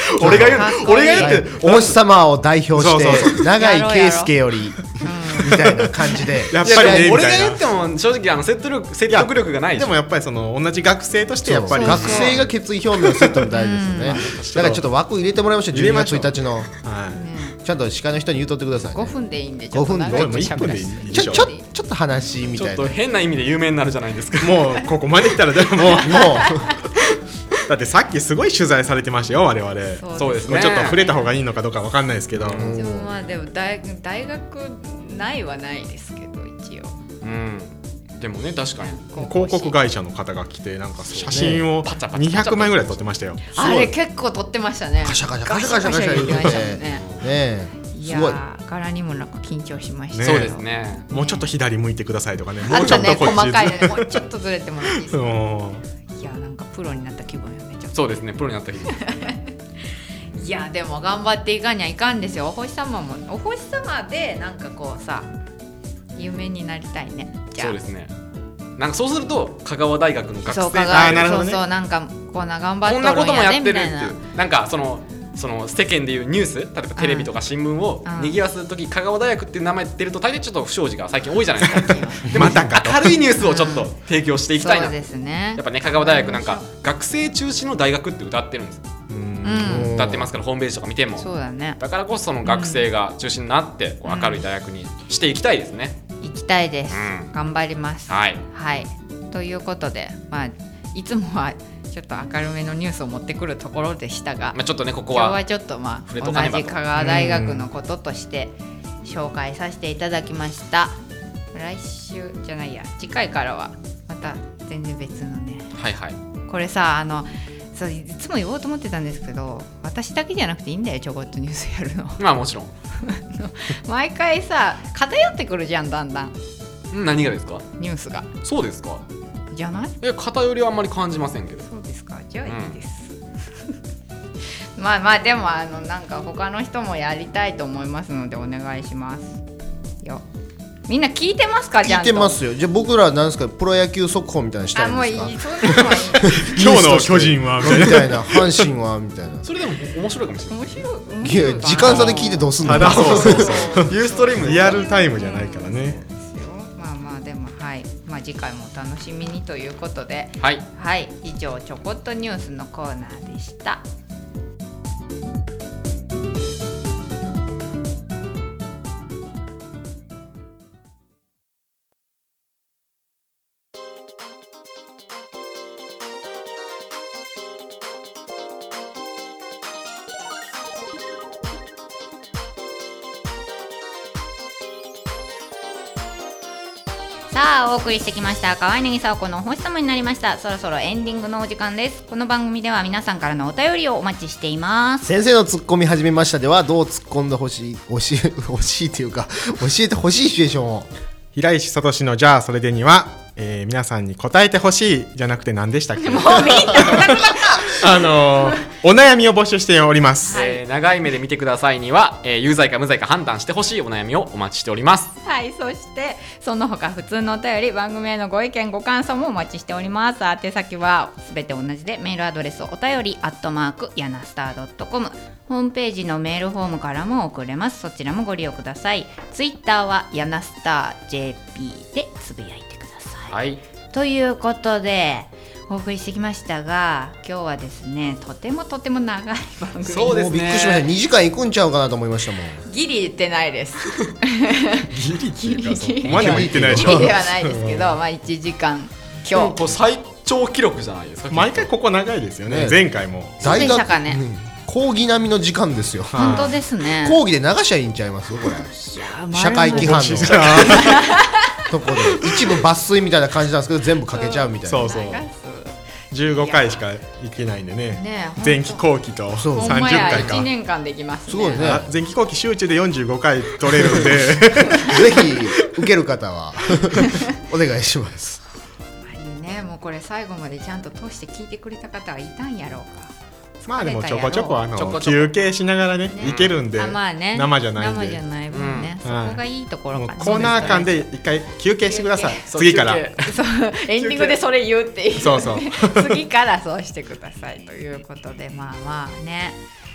俺が言う俺が言ってお星様を代表そうそうして永井圭介よりみたいな感じでやっぱりね俺がみたいな言っても正直あの説得力説得力がないでもやっぱりその同じ学生としてやっぱり学生が決意表明をするっての大事ですよね。だからちょっと枠入れてもらいましょう。じゅうにがつついたちのはいちゃんと司会の人に言うとってくださいね。 ごふんでいいんでごふんでちょっと長くもういっぷんでいい喋らせてちょちょちょっと話みちょたいな。もっと変な意味で有名になるじゃないですか。 もうここまで来たらでももううだってさっきすごい取材されてましたよ我々 そうですね。 ちょっと触れた方がいいのかどうかわかんないですけど、 でもまあでも大大学ないはないですけど一応うん。でもね確かに。 広告会社の方が来てなんか写真をパチャパチャにひゃくまいぐらい撮ってましたよ。 あれ結構撮ってましたねカシャカシャカシャカシャカシャ言ってガシャガシャ言ってましたねねえいすごい。 やー柄にもなんか緊張しましたねそうですね。 もうちょっと左向いてくださいとかね、 あもうちょっととね細こっちかいのねもうちょっとずれてもらっていいですかうんいやなんかプロになった気分よねちょっとそうですね。プロになった日。 いやでも頑張っていかにはいかんですよ。お星様もお星様でなんかこうさ有名になりたいね。じゃあそうですね。なんかそうすると香川大学の学生そうかあーなるほどねそうそうなんかこんな頑張っこんなこともとるんややってるっていねみたいな。 うなんかそのその世間でいうニュース例えばテレビとか新聞をうんにぎわす時香川大学っていう名前出ると大抵ちょっと不祥事が最近多いじゃないですか。でもまたかと明るいニュースをちょっと提供していきたいな。 そうですねやっぱね香川大学なんか学生中心の大学って歌ってるんです。 うん歌ってますからホームページとか見ても。 そうだねだからこそその学生が中心になってこう明るい大学にしていきたいですね。 行きたいです、 うん頑張りますはい。 はいということでまあいつもはちょっと明るめのニュースを持ってくるところでしたが、 まあちょっとねここは今日はちょっとまあ触れ同とかねばとじ香川大学のこととして紹介させていただきました。来週じゃないや次回からはまた全然別のねはいはい。 これさあのそういつも言おうと思ってたんですけど私だけじゃなくていいんだよちょこっとニュースやるのまあもちろん。 毎回さ偏ってくるじゃんだんだんん何がですか。 ニュースがそうですか。 じゃないえ偏りはあんまり感じませんけど。 そうですかじゃあいいです、まあまあでもあのなんか他の人もやりたいと思いますのでお願いしますよ。みんな聞いてますかちゃんと聞いてますよ。じゃあ僕らなんですかプロ野球速報みたいなのしたあもういいんですか。 いそういうのはいい今日の巨人はみたいなみたいな阪神はみたいな。 それでも面白いかもしれない。 面白い面い白いかなや時間差で聞いてどうすんの。 ただそうそうそうユーストリームリアルタイムじゃないからね。 ですよ。まあまあでもはい、まあ、次回もお楽しみにということではい。 はい以上ちょこっとニュースのコーナーでした。さあお送りしてきました河合ネギサオコのお星様になりました。そろそろエンディングのお時間です。この番組では皆さんからのお便りをお待ちしています。 先生のツッコミ始めましたではどう突っ込んでほしい教え欲しいというか教えてほしいシチュエーションを。 平石聡のじゃあそれでには、えー皆さんに答えてほしいじゃなくて何でしたっけもうみんなあのーお悩みを募集しております、 えー長い目で見てくださいには、えー有罪か無罪か判断してほしいお悩みをお待ちしております。 はいそしてその他普通のお便り番組へのご意見ご感想もお待ちしております。宛先はすべて同じでメールアドレスお便りアットマークヤナスタードットコムホームページのメールフォームからも送れます。そちらもご利用ください。ツイッターはヤナスター ジェーピー でつぶやいてください、 はい。 ということでお送りしてきましたが今日はですねとてもとても長い番組そうですねもうびっくりしました。にじかんいくんちゃうかなと思いましたもん。 ギリ言ってないですギリっていうかそこまでも言ってないでしょギリではないですけどまあいちじかん今日こう最長記録じゃないですか。 毎回ここ長いですよねね前回もそうでしたかねうん講義並みの時間ですよ。 本当ですね。 講義で流しゃいいんちゃいますこれ。 いや社会規範のあとこで一部抜粋みたいな感じなんですけど全部かけちゃうみたいな。 そうそう流すじゅうごかいしかいけないんでねねえ前期後期とそうほんさんじゅっかいかまやいちねんかんできますね。 すごいねあ前期後期集中でよんじゅうごかい取れるんでぜひ受ける方はお願いします。 ほんまにねもうこれ最後までちゃんと通して聞いてくれた方はいたんやろうか。 まあでもちょこちょこあのちょこちょこ休憩しながらねねいけるんであまあね生じゃないんで生じゃない分ね、 うんそこがいいところかな。 もうコーナー間で一回休憩してくださいそう次から休憩そうエンディングでそれ言うっていうそうそう次からそうしてくださいということでまあまあね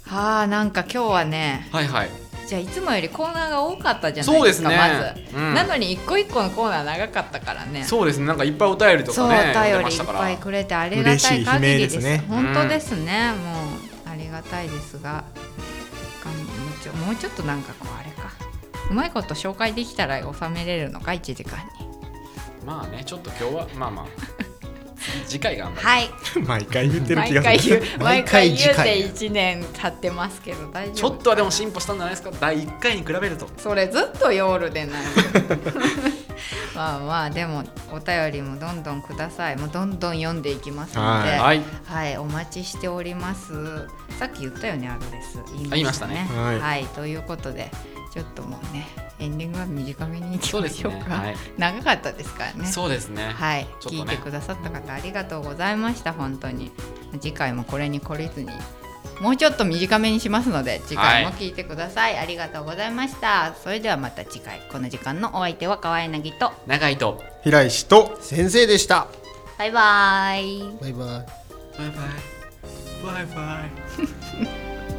はあ、なんか今日はね、 はいはい。 じゃあいつもよりコーナーが多かったじゃないですか。 そうですね、 まず、 うん、 なのに一個一個のコーナー長かったからね。 そうですね、なんかいっぱいお便りとかね、 そう、お便りいっぱいくれてありがたい限りです。 嬉しい悲鳴ですね。 本当ですね、うん、もうありがたいですが、もうちょっとなんかこうあれか、うまいこと紹介できたら収めれるのか、いちじかんに。 まあね、ちょっと今日はまあまあ次回頑張る。 はい。 毎回言ってる気がする。 毎回言うていちねん経ってますけど大丈夫。 ちょっとはでも進歩したんじゃないですか、だいいっかいに比べると。 それずっと夜でない。まあまあでもお便りもどんどんください。もうどんどん読んでいきますので、 はい、 はい、お待ちしております。さっき言ったよね、アドレス。 言いましたね。 はい、 はい、ということでちょっともうね、エンディングは短めにいきましょうか。 そうですね、はい、 長かったですからね。 そうですね。 はい、 ね、 聞いてくださった方ありがとうございました。本当に次回もこれに懲りずにもうちょっと短めにしますので、次回も聞いてください。はい、ありがとうございました。それではまた次回。この時間のお相手は川柳と長井と平石と先生でした。 バイバイ。 バイバイ。 バイバイ。バイバイ。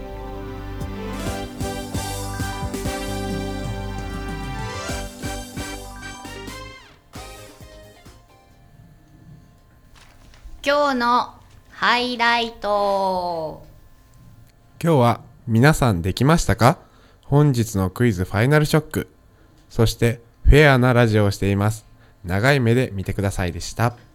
今日のハイライト。 今日は皆さんできましたか？本日のクイズファイナルショック。そしてフェアなラジオをしています。長い目で見てくださいでした。